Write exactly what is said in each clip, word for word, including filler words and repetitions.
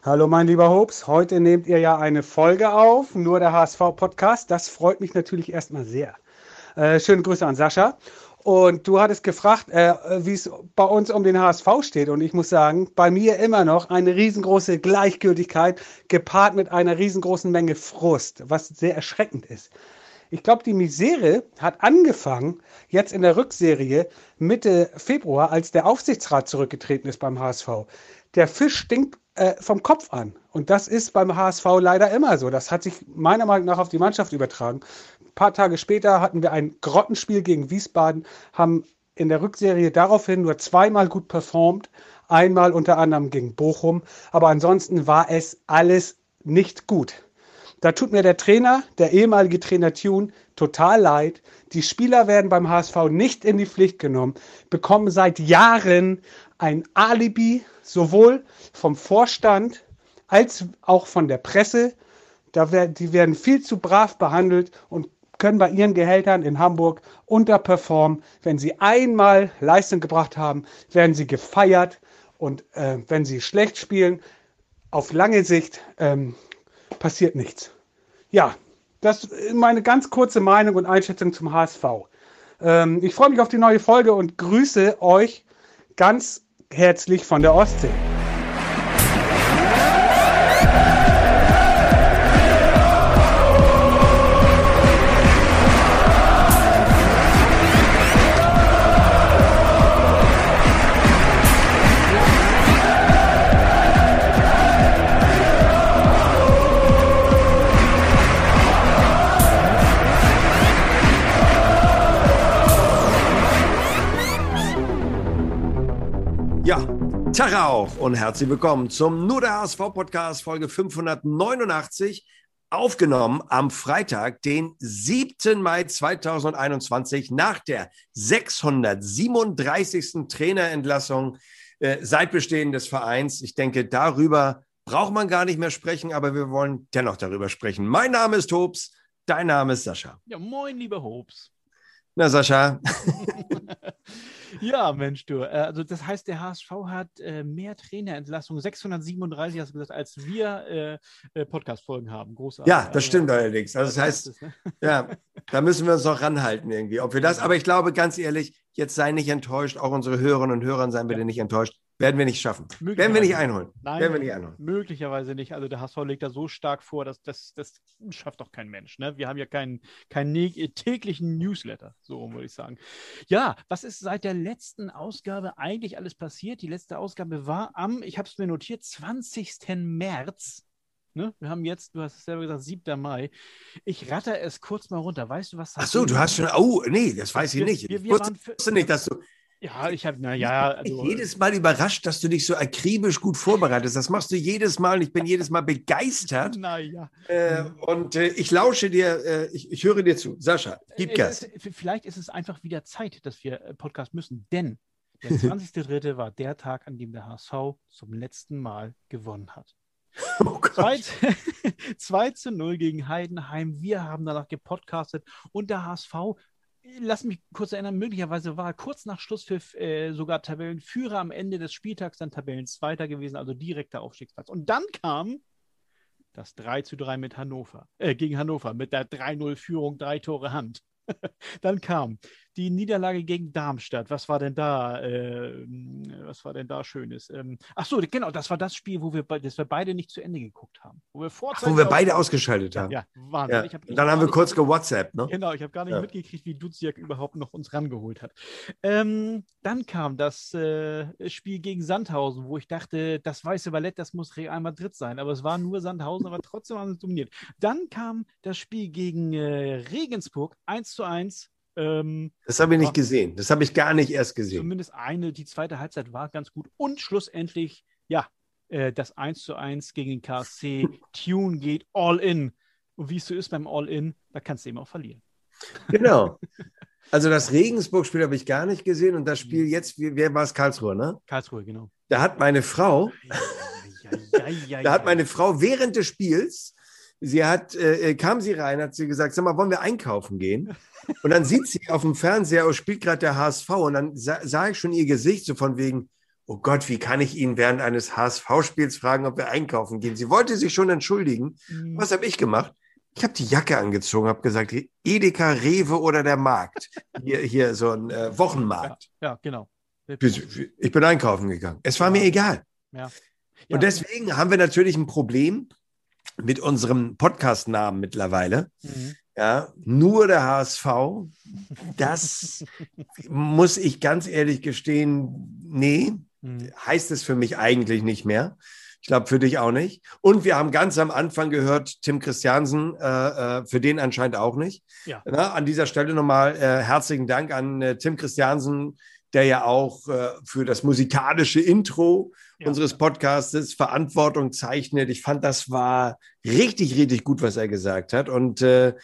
Hallo mein lieber Hobbs, heute nehmt ihr ja eine Folge auf, nur der H S V-Podcast. Das freut mich natürlich erstmal sehr. Äh, schöne Grüße an Sascha. Und du hattest gefragt, äh, wie es bei uns um den H S V steht. Und ich muss sagen, bei mir immer noch eine riesengroße Gleichgültigkeit gepaart mit einer riesengroßen Menge Frust, was sehr erschreckend ist. Ich glaube, die Misere hat angefangen, jetzt in der Rückserie Mitte Februar, als der Aufsichtsrat zurückgetreten ist beim H S V. Der Fisch stinkt äh, vom Kopf an. Und das ist beim H S V leider immer so. Das hat sich meiner Meinung nach auf die Mannschaft übertragen. Ein paar Tage später hatten wir ein Grottenspiel gegen Wiesbaden, haben in der Rückserie daraufhin nur zweimal gut performt, einmal unter anderem gegen Bochum. Aber ansonsten war es alles nicht gut. Da tut mir der Trainer, der ehemalige Trainer Thune, total leid. Die Spieler werden beim H S V nicht in die Pflicht genommen, bekommen seit Jahren ein Alibi, sowohl vom Vorstand als auch von der Presse. Da werden, die werden viel zu brav behandelt und können bei ihren Gehältern in Hamburg unterperformen. Wenn sie einmal Leistung gebracht haben, werden sie gefeiert. Und äh, wenn sie schlecht spielen, auf lange Sicht ähm, passiert nichts. Ja, das ist meine ganz kurze Meinung und Einschätzung zum H S V. Ähm, ich freue mich auf die neue Folge und grüße euch ganz herzlich von der Ostsee. Tag auch und herzlich willkommen zum Nur der H S V-Podcast Folge fünfhundertneunundachtzig, aufgenommen am Freitag, den siebten Mai zweitausendeinundzwanzig, nach der sechshundertsiebenunddreißigsten Trainerentlassung äh, seit Bestehen des Vereins. Ich denke, darüber braucht man gar nicht mehr sprechen, aber wir wollen dennoch darüber sprechen. Mein Name ist Hobbs, dein Name ist Sascha. Ja, moin, lieber Hobbs. Na, Sascha. Ja, Mensch, du. Also das heißt, der H S V hat äh, mehr Trainerentlassungen, sechshundertsiebenunddreißig hast du gesagt, als wir äh, äh, Podcast-Folgen haben. Großartig. Ja, das stimmt also, allerdings. Also das heißt, ist, ne? Ja, da müssen wir uns noch ranhalten irgendwie, ob wir das, aber ich glaube, ganz ehrlich, jetzt sei nicht enttäuscht, auch unsere Hörerinnen und Hörer seien bitte ja. nicht enttäuscht. Werden wir nicht schaffen. Werden wir nicht einholen. Nein, Werden wir nicht einholen. Möglicherweise nicht. Also der H S V legt da so stark vor, dass das, das schafft doch kein Mensch. Ne? Wir haben ja keinen, keinen täglichen Newsletter, so würde ich sagen. Ja, was ist seit der letzten Ausgabe eigentlich alles passiert? Die letzte Ausgabe war am, ich habe es mir notiert, zwanzigsten März. Ne? Wir haben jetzt, du hast es selber gesagt, siebten Mai. Ich ratter es kurz mal runter. Weißt du, was... Ach so, du hast schon... Oh, nee, das weiß ich wir, nicht. Wir, wir ich wusste, für, wusste nicht, dass du... Ja, ich habe, naja, also, jedes Mal überrascht, dass du dich so akribisch gut vorbereitest. Das machst du jedes Mal und ich bin jedes Mal begeistert. Naja. Äh, und äh, ich lausche dir, äh, ich, ich höre dir zu. Sascha, gib Gas. Äh, vielleicht ist es einfach wieder Zeit, dass wir Podcast müssen, denn der zwanzigste dritte war der Tag, an dem der H S V zum letzten Mal gewonnen hat. Oh zwei zu null gegen Heidenheim. Wir haben danach gepodcastet und der H S V, lass mich kurz erinnern, möglicherweise war kurz nach Schlusspfiff äh, sogar Tabellenführer, am Ende des Spieltags dann Tabellenzweiter gewesen, also direkter Aufstiegsplatz. Und dann kam das drei zu drei mit Hannover, äh, gegen Hannover, mit der drei null Führung, drei Tore Hand. Dann kam die Niederlage gegen Darmstadt. Was war denn da? Äh, was war denn da Schönes? Ähm, ach so, genau, das war das Spiel, wo wir, das wir beide nicht zu Ende geguckt haben. Wo wir, ach, wo wir beide ausgeschaltet haben. Ja, Wahnsinn. Ja. Ich hab, ich dann haben wir kurz nicht, gewhatsappt, ne? Genau, ich habe gar nicht ja. mitgekriegt, wie Duziak überhaupt noch uns rangeholt hat. Ähm, dann kam das äh, Spiel gegen Sandhausen, wo ich dachte, das weiße Ballett, das muss Real Madrid sein. Aber es war nur Sandhausen, aber trotzdem haben sie dominiert. Dann kam das Spiel gegen äh, Regensburg, eins zu eins. Ähm, das habe ich nicht gesehen. Das habe ich gar nicht erst gesehen. Zumindest eine, die zweite Halbzeit war ganz gut. Und schlussendlich, ja, äh, das eins zu eins gegen den K S C. Thune geht all in. Und wie es so ist beim All-In, da kannst du eben auch verlieren. Genau. Also das Regensburg-Spiel habe ich gar nicht gesehen. Und das Spiel jetzt, wer war es? Karlsruhe, ne? Karlsruhe, genau. Da hat meine Frau, ja, ja, ja, ja, da hat meine Frau während des Spiels, sie hat, äh, kam sie rein, hat sie gesagt, sag mal, wollen wir einkaufen gehen? Und dann sieht sie auf dem Fernseher, oh, spielt gerade der H S V und dann sah, sah ich schon ihr Gesicht so von wegen, oh Gott, wie kann ich ihn während eines H S V-Spiels fragen, ob wir einkaufen gehen? Sie wollte sich schon entschuldigen. Mhm. Was habe ich gemacht? Ich habe die Jacke angezogen, habe gesagt, Edeka, Rewe oder der Markt. Hier, hier so ein äh, Wochenmarkt. Ja, ja, genau. Ich bin einkaufen gegangen. Es war ja. mir egal. Ja. Und deswegen haben wir natürlich ein Problem mit unserem Podcast-Namen mittlerweile. Mhm. Ja, nur der H S V. Das muss ich ganz ehrlich gestehen, nee, mhm. heißt es für mich eigentlich nicht mehr. Ich glaube, für dich auch nicht. Und wir haben ganz am Anfang gehört, Tim Christiansen, äh, äh, für den anscheinend auch nicht. Ja. Na, an dieser Stelle nochmal äh, herzlichen Dank an äh, Tim Christiansen, der ja auch äh, für das musikalische Intro ja. unseres Podcastes Verantwortung zeichnet. Ich fand, das war richtig, richtig gut, was er gesagt hat. Und, äh,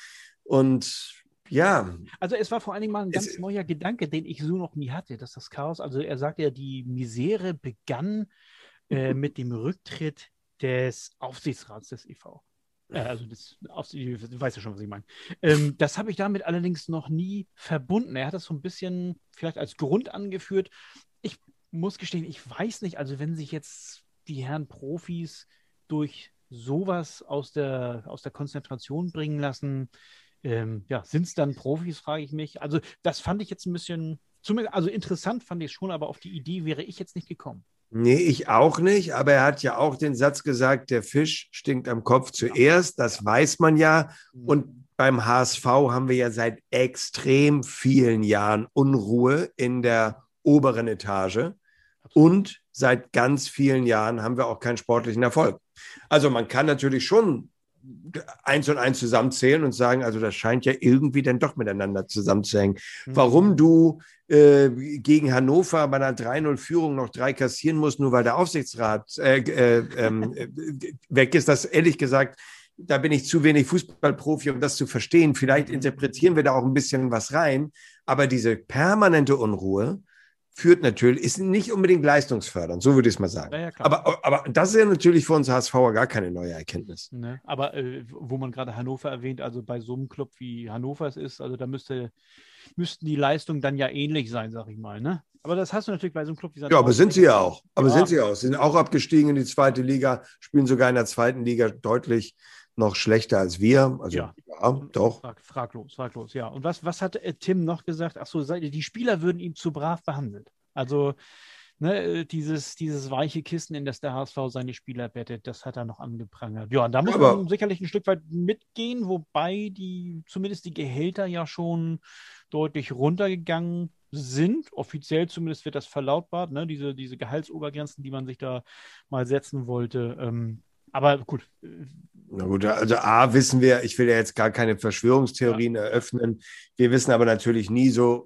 und ja. Also es war vor allen Dingen mal ein ganz es, neuer Gedanke, den ich so noch nie hatte, dass das Chaos, also er sagt ja, die Misere begann äh, mit dem Rücktritt des Aufsichtsrats des E V. Äh, also das, du weißt ja schon, was ich meine. Ähm, das habe ich damit allerdings noch nie verbunden. Er hat das so ein bisschen vielleicht als Grund angeführt. Ich muss gestehen, ich weiß nicht, also wenn sich jetzt die Herren Profis durch sowas aus der, aus der Konzentration bringen lassen, ähm, ja, sind es dann Profis, frage ich mich. Also das fand ich jetzt ein bisschen, zumindest, also interessant fand ich schon, aber auf die Idee wäre ich jetzt nicht gekommen. Nee, ich auch nicht, aber er hat ja auch den Satz gesagt, der Fisch stinkt am Kopf zuerst, das weiß man ja. Und beim H S V haben wir ja seit extrem vielen Jahren Unruhe in der oberen Etage und seit ganz vielen Jahren haben wir auch keinen sportlichen Erfolg. Also man kann natürlich schon eins und eins zusammenzählen und sagen, also das scheint ja irgendwie dann doch miteinander zusammenzuhängen. Mhm. Warum du äh, gegen Hannover bei einer drei null Führung noch drei kassieren musst, nur weil der Aufsichtsrat äh, äh, äh, weg ist, das ehrlich gesagt, da bin ich zu wenig Fußballprofi, um das zu verstehen. Vielleicht mhm. interpretieren wir da auch ein bisschen was rein, aber diese permanente Unruhe führt natürlich, ist nicht unbedingt leistungsfördernd, so würde ich es mal sagen. Ja, ja, aber, aber das ist ja natürlich für uns HSVer gar keine neue Erkenntnis. Ne? Aber äh, wo man gerade Hannover erwähnt, also bei so einem Club wie Hannover es ist, also da müsste, müssten die Leistungen dann ja ähnlich sein, sag ich mal. Ne? Aber das hast du natürlich bei so einem Club wie Sandhausen. Ja, aber sind sie ja auch. Aber ja. sind sie auch. Sie sind auch abgestiegen in die zweite Liga, spielen sogar in der zweiten Liga deutlich noch schlechter als wir. Also ja, ja doch. Frag, fraglos, fraglos, ja. Und was, was hat äh, Tim noch gesagt? Ach so, die Spieler würden ihn zu brav behandelt. Also ne, dieses, dieses weiche Kissen, in das der H S V seine Spieler bettet, das hat er noch angeprangert. Ja, und da muss Aber man sicherlich ein Stück weit mitgehen, wobei die zumindest die Gehälter ja schon deutlich runtergegangen sind. Offiziell zumindest wird das verlautbart, ne? diese, diese Gehaltsobergrenzen, die man sich da mal setzen wollte. Ähm, aber gut. Na gut, also A, wissen wir, ich will ja jetzt gar keine Verschwörungstheorien ja. eröffnen. Wir wissen aber natürlich nie so,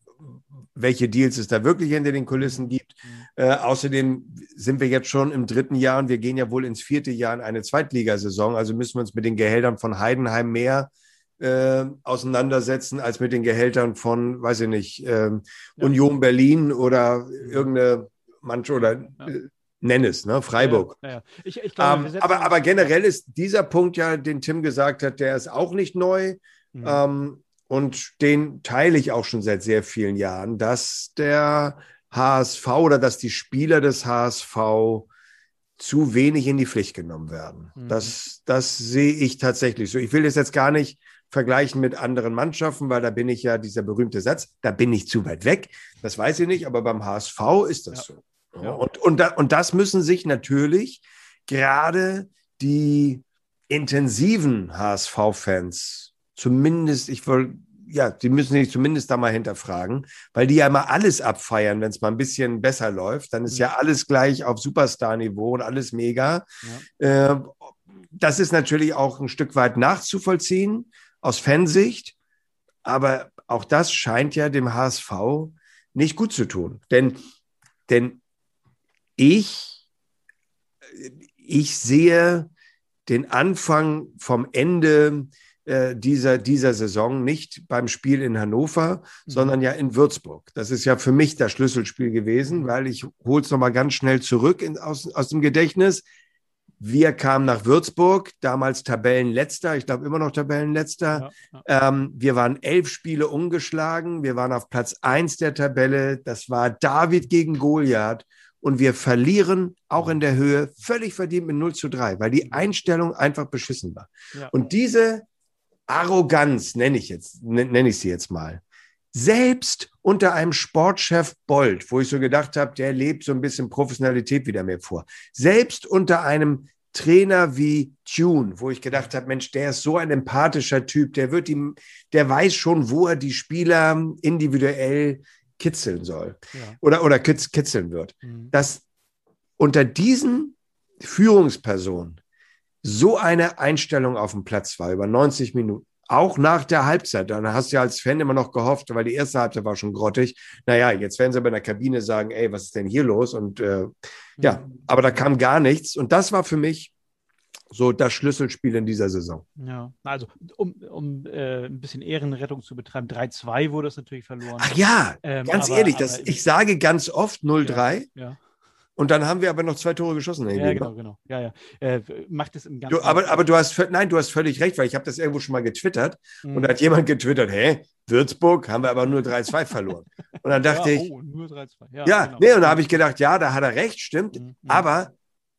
welche Deals es da wirklich hinter den Kulissen gibt. Mhm. Äh, außerdem sind wir jetzt schon im dritten Jahr und wir gehen ja wohl ins vierte Jahr in eine Zweitligasaison. Also müssen wir uns mit den Gehältern von Heidenheim mehr äh, auseinandersetzen als mit den Gehältern von, weiß ich nicht, äh, ja. Union Berlin oder irgendeine Manche oder ja. äh, nenn es, ne? Freiburg. Ja, ja. Ich, ich glaube, ähm, aber, aber generell ist dieser Punkt ja, den Tim gesagt hat, der ist auch nicht neu. Mhm. Ähm, Und den teile ich auch schon seit sehr vielen Jahren, dass der H S V oder dass die Spieler des H S V zu wenig in die Pflicht genommen werden. Mhm. Das, das sehe ich tatsächlich so. Ich will das jetzt gar nicht vergleichen mit anderen Mannschaften, weil da bin ich ja, dieser berühmte Satz, da bin ich zu weit weg. Das weiß ich nicht, aber beim H S V ist das ja. so. Ja. Und, und, da, und das müssen sich natürlich gerade die intensiven H S V-Fans zumindest, ich will, ja, die müssen sich zumindest da mal hinterfragen, weil die ja immer alles abfeiern, wenn es mal ein bisschen besser läuft, dann ist mhm. ja alles gleich auf Superstar-Niveau und alles mega. Ja. Äh, das ist natürlich auch ein Stück weit nachzuvollziehen aus Fansicht, aber auch das scheint ja dem H S V nicht gut zu tun, denn, denn ich, ich sehe den Anfang vom Ende Dieser, dieser Saison nicht beim Spiel in Hannover, mhm. sondern ja in Würzburg. Das ist ja für mich das Schlüsselspiel gewesen, mhm. weil ich hole es nochmal ganz schnell zurück in, aus, aus dem Gedächtnis. Wir kamen nach Würzburg, damals Tabellenletzter, ich glaube immer noch Tabellenletzter. Ja, ja. Ähm, wir waren elf Spiele ungeschlagen, wir waren auf Platz eins der Tabelle. Das war David gegen Goliath. und wir verlieren auch in der Höhe völlig verdient mit null zu drei, weil die Einstellung einfach beschissen war. Ja. Und diese Arroganz, nenne ich jetzt, nenne ich sie jetzt mal, selbst unter einem Sportchef Bolt, wo ich so gedacht habe, der lebt so ein bisschen Professionalität wieder mehr vor. Selbst unter einem Trainer wie Tune, wo ich gedacht habe, Mensch, der ist so ein empathischer Typ, der wird ihm, der weiß schon, wo er die Spieler individuell kitzeln soll ja. oder, oder kitz, kitzeln wird. Mhm. Dass unter diesen Führungspersonen so eine Einstellung auf dem Platz war, über neunzig Minuten, auch nach der Halbzeit, dann hast du ja als Fan immer noch gehofft, weil die erste Halbzeit war schon grottig. Naja, jetzt werden sie aber in der Kabine sagen, ey, was ist denn hier los? Und äh, ja, aber da kam gar nichts. Und das war für mich so das Schlüsselspiel in dieser Saison. Ja, also um, um äh, ein bisschen Ehrenrettung zu betreiben, drei zwei wurde es natürlich verloren. Ach ja, ähm, ganz aber, ehrlich, das, aber, ich sage ganz oft null drei. Ja, ja. Und dann haben wir aber noch zwei Tore geschossen. Ja, genau, genau. Ja, ja. Äh, macht es im Ganzen. Du, aber, aber du hast, nein, du hast völlig recht, weil ich habe das irgendwo schon mal getwittert mhm. und da hat jemand getwittert, hä, Würzburg haben wir aber nur drei zwei verloren. Und dann dachte ja, ich, oh, nur drei zwei. Ja, ja genau. nee, und da habe ich gedacht, ja, da hat er recht, stimmt, mhm. aber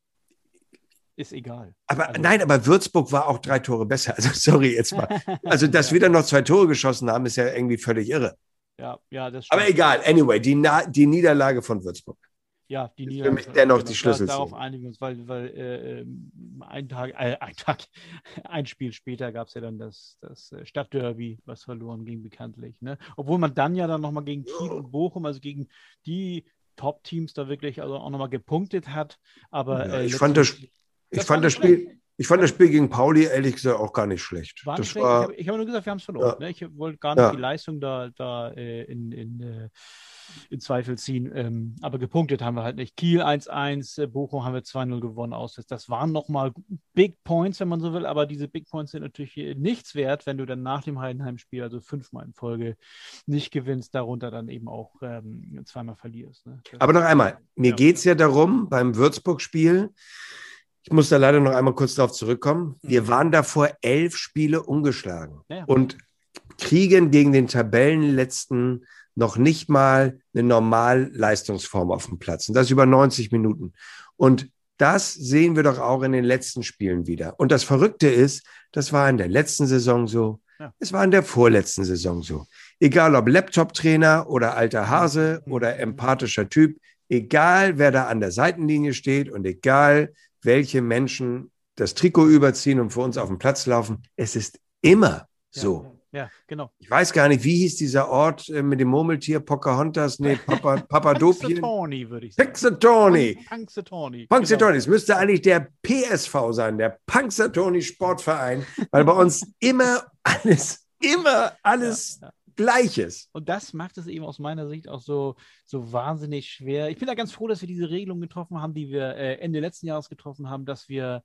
ist egal. Aber also, nein, aber Würzburg war auch drei Tore besser. Also sorry jetzt mal. Also, dass wir dann noch zwei Tore geschossen haben, ist ja irgendwie völlig irre. Ja, ja, das stimmt. Aber egal, anyway, die, Na- die Niederlage von Würzburg. Ja, die Niederlage. Für mich dennoch die Schlüssel. Darauf einigen wir uns, weil, weil äh, ein Tag, äh, ein Tag, ein Spiel später gab es ja dann das, das Stadtderby, was verloren ging, bekanntlich. Ne? Obwohl man dann ja dann nochmal gegen Kiel und Bochum, also gegen die Top-Teams da wirklich also auch nochmal gepunktet hat. Aber ja, äh, ich fand das, ich fand das Spiel. Ich fand das Spiel gegen Pauli ehrlich gesagt auch gar nicht schlecht. War das nicht war, schlecht. Ich habe hab nur gesagt, wir haben es verloren. Ja. Ne? Ich wollte gar nicht ja. die Leistung da, da äh, in, in, äh, in Zweifel ziehen. Ähm, aber gepunktet haben wir halt nicht. Kiel eins eins, äh, Bochum haben wir zwei null gewonnen. Aus. Das waren nochmal Big Points, wenn man so will. Aber diese Big Points sind natürlich nichts wert, wenn du dann nach dem Heidenheim-Spiel, also fünfmal in Folge, nicht gewinnst, darunter dann eben auch ähm, zweimal verlierst. Ne? Aber noch einmal, mir ja. geht es ja darum, beim Würzburg-Spiel, ich muss da leider noch einmal kurz darauf zurückkommen. Wir waren davor elf Spiele ungeschlagen ja. und kriegen gegen den Tabellenletzten noch nicht mal eine Normalleistungsform auf dem Platz. Und das über neunzig Minuten. Und das sehen wir doch auch in den letzten Spielen wieder. Und das Verrückte ist, das war in der letzten Saison so, ja. es war in der vorletzten Saison so. Egal ob Laptop-Trainer oder alter Hase oder empathischer Typ, egal wer da an der Seitenlinie steht und egal welche Menschen das Trikot überziehen und für uns auf den Platz laufen. Es ist immer so. Ja, ja, genau. Ich weiß gar nicht, wie hieß dieser Ort äh, mit dem Murmeltier, Pocahontas, nee, Papa, Papadopien. Punxsutawney, würde ich sagen. Punxsutawney. Punxsutawney. Punxsutawney. Es müsste eigentlich der P S V sein, der Punxsutawney Sportverein, weil bei uns immer alles, immer alles ja, ja. Gleiches. Und das macht es eben aus meiner Sicht auch so, so wahnsinnig schwer. Ich bin da ganz froh, dass wir diese Regelung getroffen haben, die wir äh, Ende letzten Jahres getroffen haben, dass wir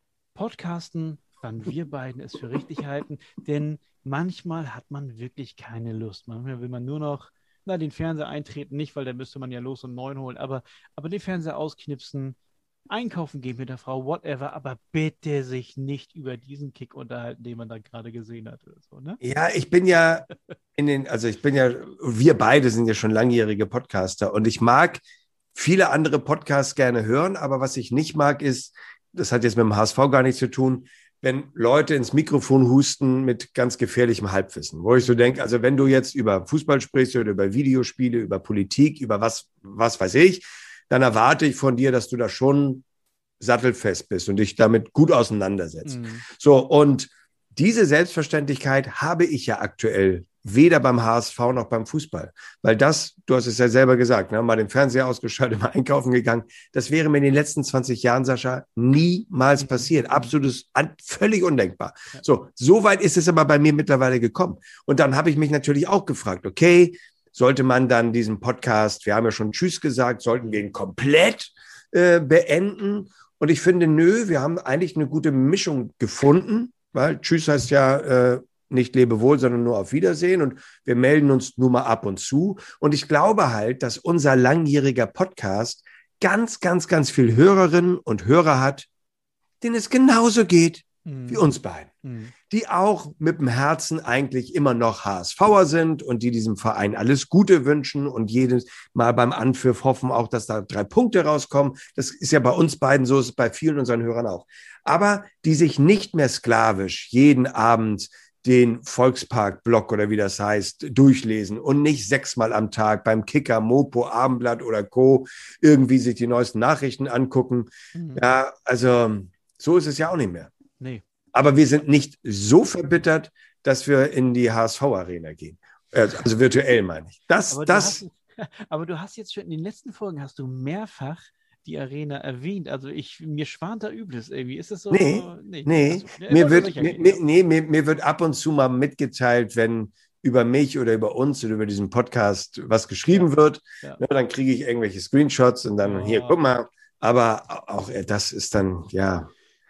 podcasten, wann wir beiden es für richtig halten. Denn manchmal hat man wirklich keine Lust. Manchmal will man nur noch na, den Fernseher eintreten, nicht, weil da müsste man ja los und neuen holen, aber, aber den Fernseher ausknipsen, einkaufen gehen mit der Frau, whatever, aber bitte sich nicht über diesen Kick unterhalten, den man da gerade gesehen hat. Oder so, ne? Ja, ich bin ja in den, also ich bin ja, wir beide sind ja schon langjährige Podcaster und ich mag viele andere Podcasts gerne hören, aber was ich nicht mag ist, das hat jetzt mit dem H S V gar nichts zu tun, wenn Leute ins Mikrofon husten mit ganz gefährlichem Halbwissen, wo ich so denke, also wenn du jetzt über Fußball sprichst oder über Videospiele, über Politik, über was, was weiß ich, dann erwarte ich von dir, dass du da schon sattelfest bist und dich damit gut auseinandersetzt. Mhm. So, und diese Selbstverständlichkeit habe ich ja aktuell weder beim H S V noch beim Fußball. Weil das, du hast es ja selber gesagt, ne, mal den Fernseher ausgeschaltet, mal einkaufen gegangen, das wäre mir in den letzten zwanzig Jahren, Sascha, niemals passiert. Absolut, völlig undenkbar. So, so weit ist es aber bei mir mittlerweile gekommen. Und dann habe ich mich natürlich auch gefragt, okay, sollte man dann diesen Podcast, wir haben ja schon Tschüss gesagt, sollten wir ihn komplett äh, beenden? Und ich finde, nö, wir haben eigentlich eine gute Mischung gefunden, weil Tschüss heißt ja äh, nicht Lebewohl, sondern nur auf Wiedersehen und wir melden uns nur mal ab und zu. Und ich glaube halt, dass unser langjähriger Podcast ganz, ganz, ganz viel Hörerinnen und Hörer hat, denen es genauso geht mhm. wie uns beiden, mhm. die auch mit dem Herzen eigentlich immer noch HSVer sind und die diesem Verein alles Gute wünschen und jedes Mal beim Anpfiff hoffen auch, dass da drei Punkte rauskommen. Das ist ja bei uns beiden so, ist es bei vielen unseren Hörern auch. Aber die sich nicht mehr sklavisch jeden Abend den Volkspark-Blog oder wie das heißt, durchlesen und nicht sechsmal am Tag beim Kicker, Mopo, Abendblatt oder Co. irgendwie sich die neuesten Nachrichten angucken. Mhm. Ja, also so ist es ja auch nicht mehr. Nee. Aber wir sind nicht so verbittert, dass wir in die H S V-Arena gehen. Also virtuell meine ich. Das, aber, das, du hast, aber du hast jetzt schon in den letzten Folgen hast du mehrfach die Arena erwähnt. Also ich, mir schwant da Übles irgendwie. Ist das so? Nee, nee. nee. Also, mir, wird, mir, mir, nee mir, mir wird ab und zu mal mitgeteilt, wenn über mich oder über uns oder über diesen Podcast was geschrieben ja. wird. Ja. Ne, dann kriege ich irgendwelche Screenshots und dann oh. hier, guck mal. Aber auch das ist dann, ja,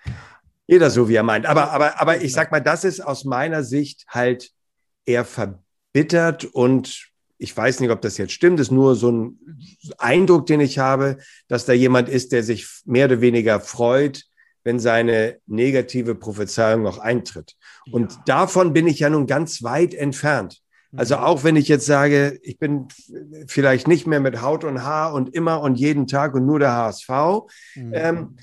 jeder so, wie er meint. Aber, aber, aber ich sag mal, das ist aus meiner Sicht halt eher verbittert und ich weiß nicht, ob das jetzt stimmt, das ist nur so ein Eindruck, den ich habe, dass da jemand ist, der sich mehr oder weniger freut, wenn seine negative Prophezeiung noch eintritt. Und ja. davon bin ich ja nun ganz weit entfernt. Also auch wenn ich jetzt sage, ich bin vielleicht nicht mehr mit Haut und Haar und immer und jeden Tag und nur der H S V, mhm. ähm,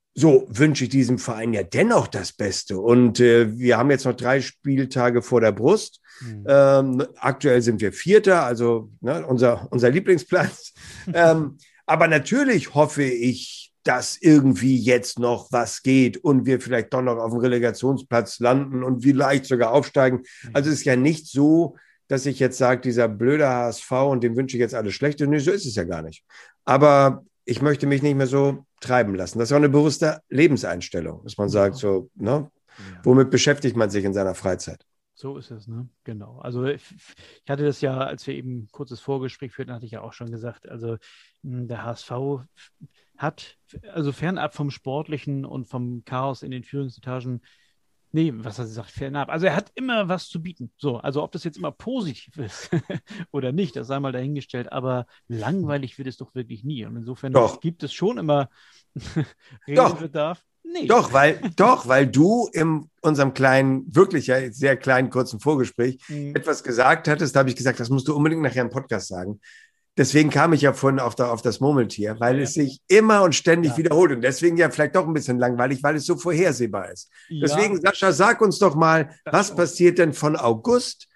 so wünsche ich diesem Verein ja dennoch das Beste. Und äh, wir haben jetzt noch drei Spieltage vor der Brust. Mhm. Ähm, aktuell sind wir Vierter, also ne, unser, unser Lieblingsplatz. ähm, aber natürlich hoffe ich, dass irgendwie jetzt noch was geht und wir vielleicht doch noch auf dem Relegationsplatz landen und vielleicht sogar aufsteigen. Mhm. Also es ist ja nicht so, dass ich jetzt sage, dieser blöde H S V und dem wünsche ich jetzt alles Schlechte. Nee, so ist es ja gar nicht. Aber ich möchte mich nicht mehr so treiben lassen. Das ist auch eine bewusste Lebenseinstellung, dass man sagt, so, ne, ja. womit beschäftigt man sich in seiner Freizeit? So ist es, ne? Genau. Also ich hatte das ja, als wir eben ein kurzes Vorgespräch führten, hatte ich ja auch schon gesagt, also der H S V hat, also fernab vom Sportlichen und vom Chaos in den Führungsetagen, nee, was hat er gesagt, fernab. Also er hat immer was zu bieten. So, also ob das jetzt immer positiv ist oder nicht, das sei mal dahingestellt, aber langweilig wird es doch wirklich nie. Und insofern doch. gibt es schon immer Redebedarf. Nee. Doch, weil, doch, weil du in unserem kleinen, wirklich ja sehr kleinen, kurzen Vorgespräch mhm. etwas gesagt hattest, da habe ich gesagt, das musst du unbedingt nachher im Podcast sagen. Deswegen kam ich ja vorhin auf, der, auf das Murmeltier, weil ja. es sich immer und ständig ja. wiederholt und deswegen ja vielleicht doch ein bisschen langweilig, weil es so vorhersehbar ist. Ja. Deswegen, Sascha, sag uns doch mal, das was stimmt. passiert denn von August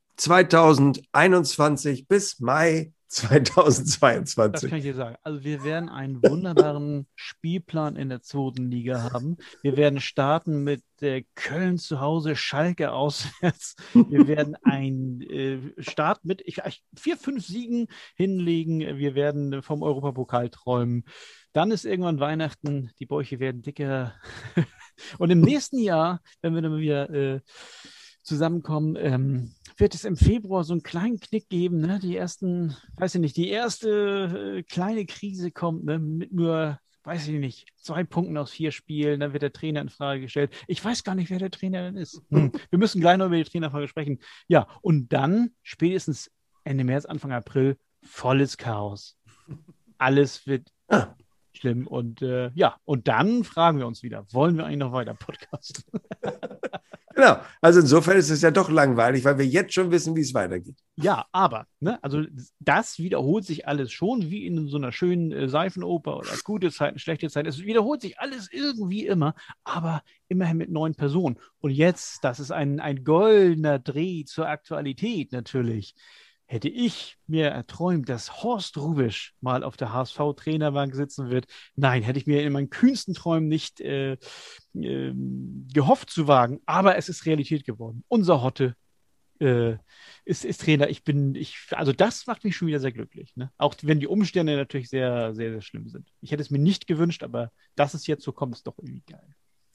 zweitausendeinundzwanzig bis Mai zweitausendzweiundzwanzig? Das kann ich dir sagen. Also wir werden einen wunderbaren Spielplan in der zweiten Liga haben. Wir werden starten mit äh, Köln zu Hause, Schalke auswärts. Wir werden einen äh, Start mit ich, ich, vier, fünf Siegen hinlegen. Wir werden vom Europapokal träumen. Dann ist irgendwann Weihnachten, die Bäuche werden dicker. Und im nächsten Jahr, wenn wir dann wieder äh, zusammenkommen, ähm, wird es im Februar so einen kleinen Knick geben, ne? Die ersten, weiß ich nicht, die erste äh, kleine Krise kommt, ne? Mit nur, weiß ich nicht, zwei Punkten aus vier Spielen, dann wird der Trainer in Frage gestellt. Ich weiß gar nicht, wer der Trainer denn ist. Hm. Wir müssen gleich noch über die Trainerfrage sprechen. Ja, und dann spätestens Ende März, Anfang April volles Chaos. Alles wird ah. schlimm und äh, ja, und dann fragen wir uns wieder, wollen wir eigentlich noch weiter podcasten? Genau, also insofern ist es ja doch langweilig, weil wir jetzt schon wissen, wie es weitergeht. Ja, aber, ne, also das wiederholt sich alles schon, wie in so einer schönen äh, Seifenoper oder gute Zeiten, schlechte Zeiten. Es wiederholt sich alles irgendwie immer, aber immerhin mit neuen Personen. Und jetzt, das ist ein, ein goldener Dreh zur Aktualität natürlich. Hätte ich mir erträumt, dass Horst Hrubesch mal auf der H S V-Trainerbank sitzen wird. Nein, hätte ich mir in meinen kühnsten Träumen nicht äh, äh, gehofft zu wagen. Aber es ist Realität geworden. Unser Hotte äh, ist, ist Trainer. Ich bin, ich, also das macht mich schon wieder sehr glücklich. Ne? Auch wenn die Umstände natürlich sehr, sehr, sehr schlimm sind. Ich hätte es mir nicht gewünscht, aber dass es jetzt so kommt, ist doch irgendwie geil.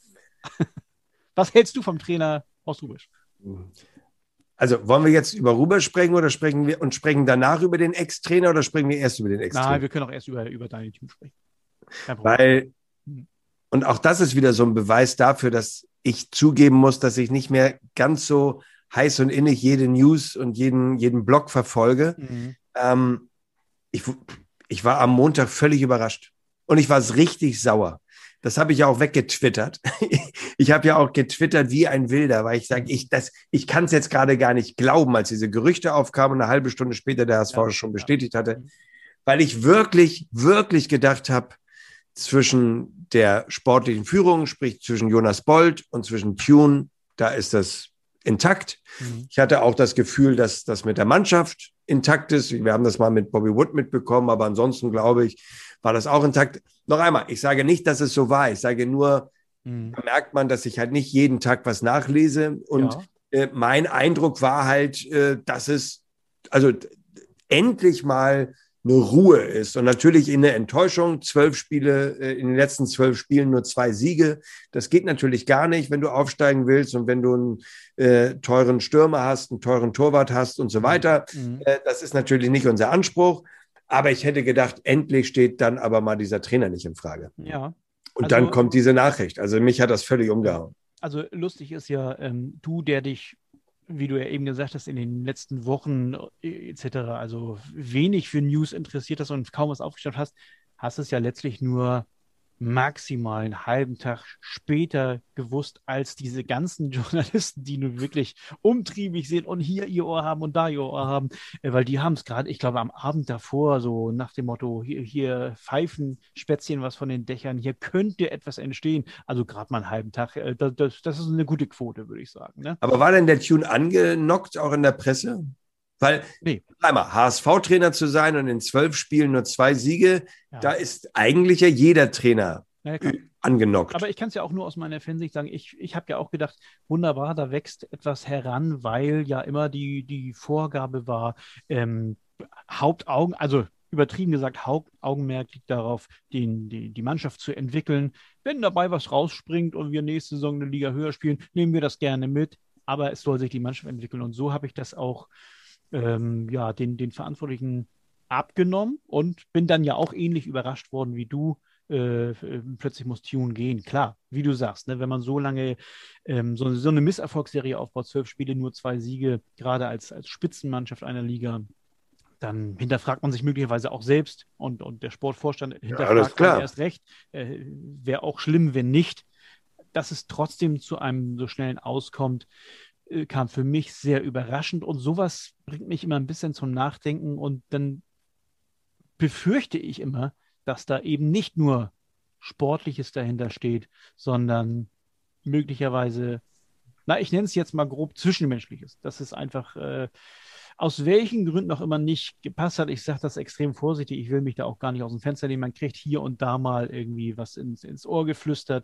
Was hältst du vom Trainer Horst Hrubesch? Also wollen wir jetzt über Hrubesch sprechen oder sprechen wir und sprechen danach über den Ex-Trainer oder sprechen wir erst über den Ex-Trainer? Nein, wir können auch erst über, über dein Team sprechen. Weil, und auch das ist wieder so ein Beweis dafür, dass ich zugeben muss, dass ich nicht mehr ganz so heiß und innig jede News und jeden, jeden Blog verfolge. Mhm. Ähm, ich, ich war am Montag völlig überrascht und ich war richtig sauer. Das habe ich ja auch weggetwittert. ich habe ja auch getwittert wie ein Wilder, weil ich sage, ich, das, ich kann es jetzt gerade gar nicht glauben, als diese Gerüchte aufkamen und eine halbe Stunde später der H S V ja, schon bestätigt ja. hatte, weil ich wirklich, wirklich gedacht habe, zwischen der sportlichen Führung, sprich zwischen Jonas Bold und zwischen Tune, da ist das intakt. Mhm. Ich hatte auch das Gefühl, dass das mit der Mannschaft intakt ist. Wir haben das mal mit Bobby Wood mitbekommen, aber ansonsten, glaube ich, war das auch intakt. Noch einmal, ich sage nicht, dass es so war. Ich sage nur, mhm. da merkt man, dass ich halt nicht jeden Tag was nachlese. Und ja. äh, mein Eindruck war halt, äh, dass es also endlich mal eine Ruhe ist. Und natürlich in der Enttäuschung, zwölf Spiele, äh, in den letzten zwölf Spielen nur zwei Siege. Das geht natürlich gar nicht, wenn du aufsteigen willst und wenn du einen äh, teuren Stürmer hast, einen teuren Torwart hast und so weiter. Mhm. Äh, das ist natürlich nicht unser Anspruch. Aber ich hätte gedacht, endlich steht dann aber mal dieser Trainer nicht in Frage. Ja. Und also, dann kommt diese Nachricht. Also mich hat das völlig umgehauen. Also lustig ist ja, ähm, du, der dich, wie du ja eben gesagt hast, in den letzten Wochen et cetera, also wenig für News interessiert hast und kaum was aufgestellt hast, hast es ja letztlich nur maximal einen halben Tag später gewusst, als diese ganzen Journalisten, die nun wirklich umtriebig sind und hier ihr Ohr haben und da ihr Ohr haben, weil die haben es gerade, ich glaube, am Abend davor, so nach dem Motto, hier, hier pfeifen Spätzchen was von den Dächern, hier könnte etwas entstehen. Also gerade mal einen halben Tag, das, das, das ist eine gute Quote, würde ich sagen. Ne? Aber war denn der Tune angenockt, auch in der Presse? Weil, nee. einmal, H S V-Trainer zu sein und in zwölf Spielen nur zwei Siege, ja. da ist eigentlich ja jeder Trainer ja, angenockt. Aber ich kann es ja auch nur aus meiner Fansicht sagen, ich, ich habe ja auch gedacht, wunderbar, da wächst etwas heran, weil ja immer die, die Vorgabe war, ähm, Hauptaugen, also übertrieben gesagt, Hauptaugenmerk liegt darauf, den, die, die Mannschaft zu entwickeln. Wenn dabei was rausspringt und wir nächste Saison eine Liga höher spielen, nehmen wir das gerne mit, aber es soll sich die Mannschaft entwickeln. Und so habe ich das auch Ähm, ja, den, den Verantwortlichen abgenommen und bin dann ja auch ähnlich überrascht worden wie du. Äh, plötzlich muss Tune gehen. Klar, wie du sagst, ne, wenn man so lange ähm, so, so eine Misserfolgsserie aufbaut, zwölf Spiele, nur zwei Siege, gerade als, als Spitzenmannschaft einer Liga, dann hinterfragt man sich möglicherweise auch selbst und, und der Sportvorstand hinterfragt ja, man erst recht. Äh, Wäre auch schlimm, wenn nicht. Dass es trotzdem zu einem so schnellen Auskommt, kam für mich sehr überraschend und sowas bringt mich immer ein bisschen zum Nachdenken und dann befürchte ich immer, dass da eben nicht nur Sportliches dahinter steht, sondern möglicherweise, na, ich nenne es jetzt mal grob Zwischenmenschliches, dass es einfach äh, aus welchen Gründen auch immer nicht gepasst hat. Ich sage das extrem vorsichtig, ich will mich da auch gar nicht aus dem Fenster nehmen, man kriegt hier und da mal irgendwie was ins, ins Ohr geflüstert,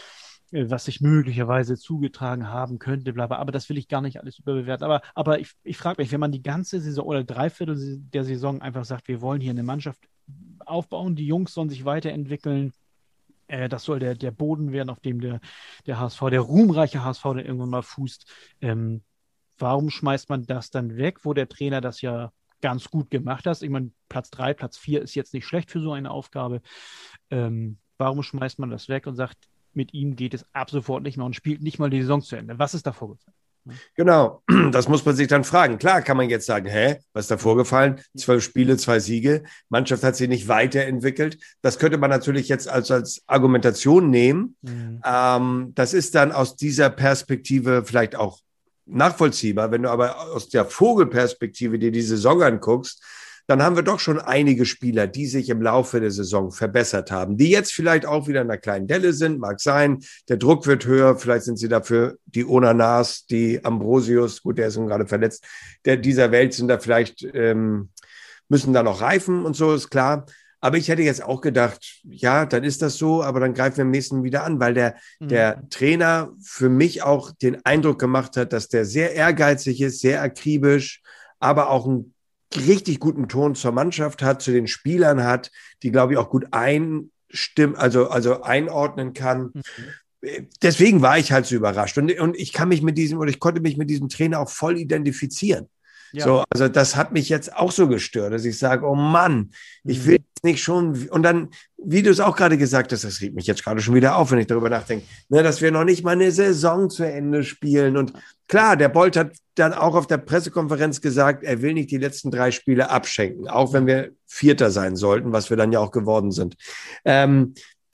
was sich möglicherweise zugetragen haben könnte, bla bla. Aber das will ich gar nicht alles überbewerten. Aber, aber ich, ich frage mich, wenn man die ganze Saison oder Dreiviertel der Saison einfach sagt, wir wollen hier eine Mannschaft aufbauen, die Jungs sollen sich weiterentwickeln, äh, das soll der, der Boden werden, auf dem der, der H S V, der ruhmreiche H S V, der irgendwann mal fußt. Ähm, warum schmeißt man das dann weg, wo der Trainer das ja ganz gut gemacht hat? Ich meine, Platz drei, Platz vier ist jetzt nicht schlecht für so eine Aufgabe. Ähm, warum schmeißt man das weg und sagt, mit ihm geht es ab sofort nicht mehr und spielt nicht mal die Saison zu Ende? Was ist da vorgefallen? Genau, das muss man sich dann fragen. Klar kann man jetzt sagen, hä, was ist da vorgefallen? Zwölf Spiele, zwei Siege. Mannschaft hat sich nicht weiterentwickelt. Das könnte man natürlich jetzt als, als Argumentation nehmen. Mhm. Ähm, das ist dann aus dieser Perspektive vielleicht auch nachvollziehbar. Wenn du aber aus der Vogelperspektive dir die Saison anguckst, dann haben wir doch schon einige Spieler, die sich im Laufe der Saison verbessert haben, die jetzt vielleicht auch wieder in einer kleinen Delle sind, mag sein, der Druck wird höher, vielleicht sind sie dafür die Onanas, die Ambrosius, gut, der ist gerade verletzt, der dieser Welt sind da vielleicht, ähm, müssen da noch reifen und so, ist klar. Aber ich hätte jetzt auch gedacht, ja, dann ist das so, aber dann greifen wir im nächsten wieder an, weil der, mhm. der Trainer für mich auch den Eindruck gemacht hat, dass der sehr ehrgeizig ist, sehr akribisch, aber auch ein richtig guten Ton zur Mannschaft hat, zu den Spielern hat, die, glaube ich, auch gut einstimmen, also, also einordnen kann. Mhm. Deswegen war ich halt so überrascht. Und, und ich kann mich mit diesem, oder ich konnte mich mit diesem Trainer auch voll identifizieren. Ja. So, also das hat mich jetzt auch so gestört, dass ich sage, oh Mann, ich will jetzt nicht schon, und dann, wie du es auch gerade gesagt hast, das regt mich jetzt gerade schon wieder auf, wenn ich darüber nachdenke, ne, dass wir noch nicht mal eine Saison zu Ende spielen. Und klar, der Bolt hat dann auch auf der Pressekonferenz gesagt, er will nicht die letzten drei Spiele abschenken, auch wenn wir Vierter sein sollten, was wir dann ja auch geworden sind. Ähm,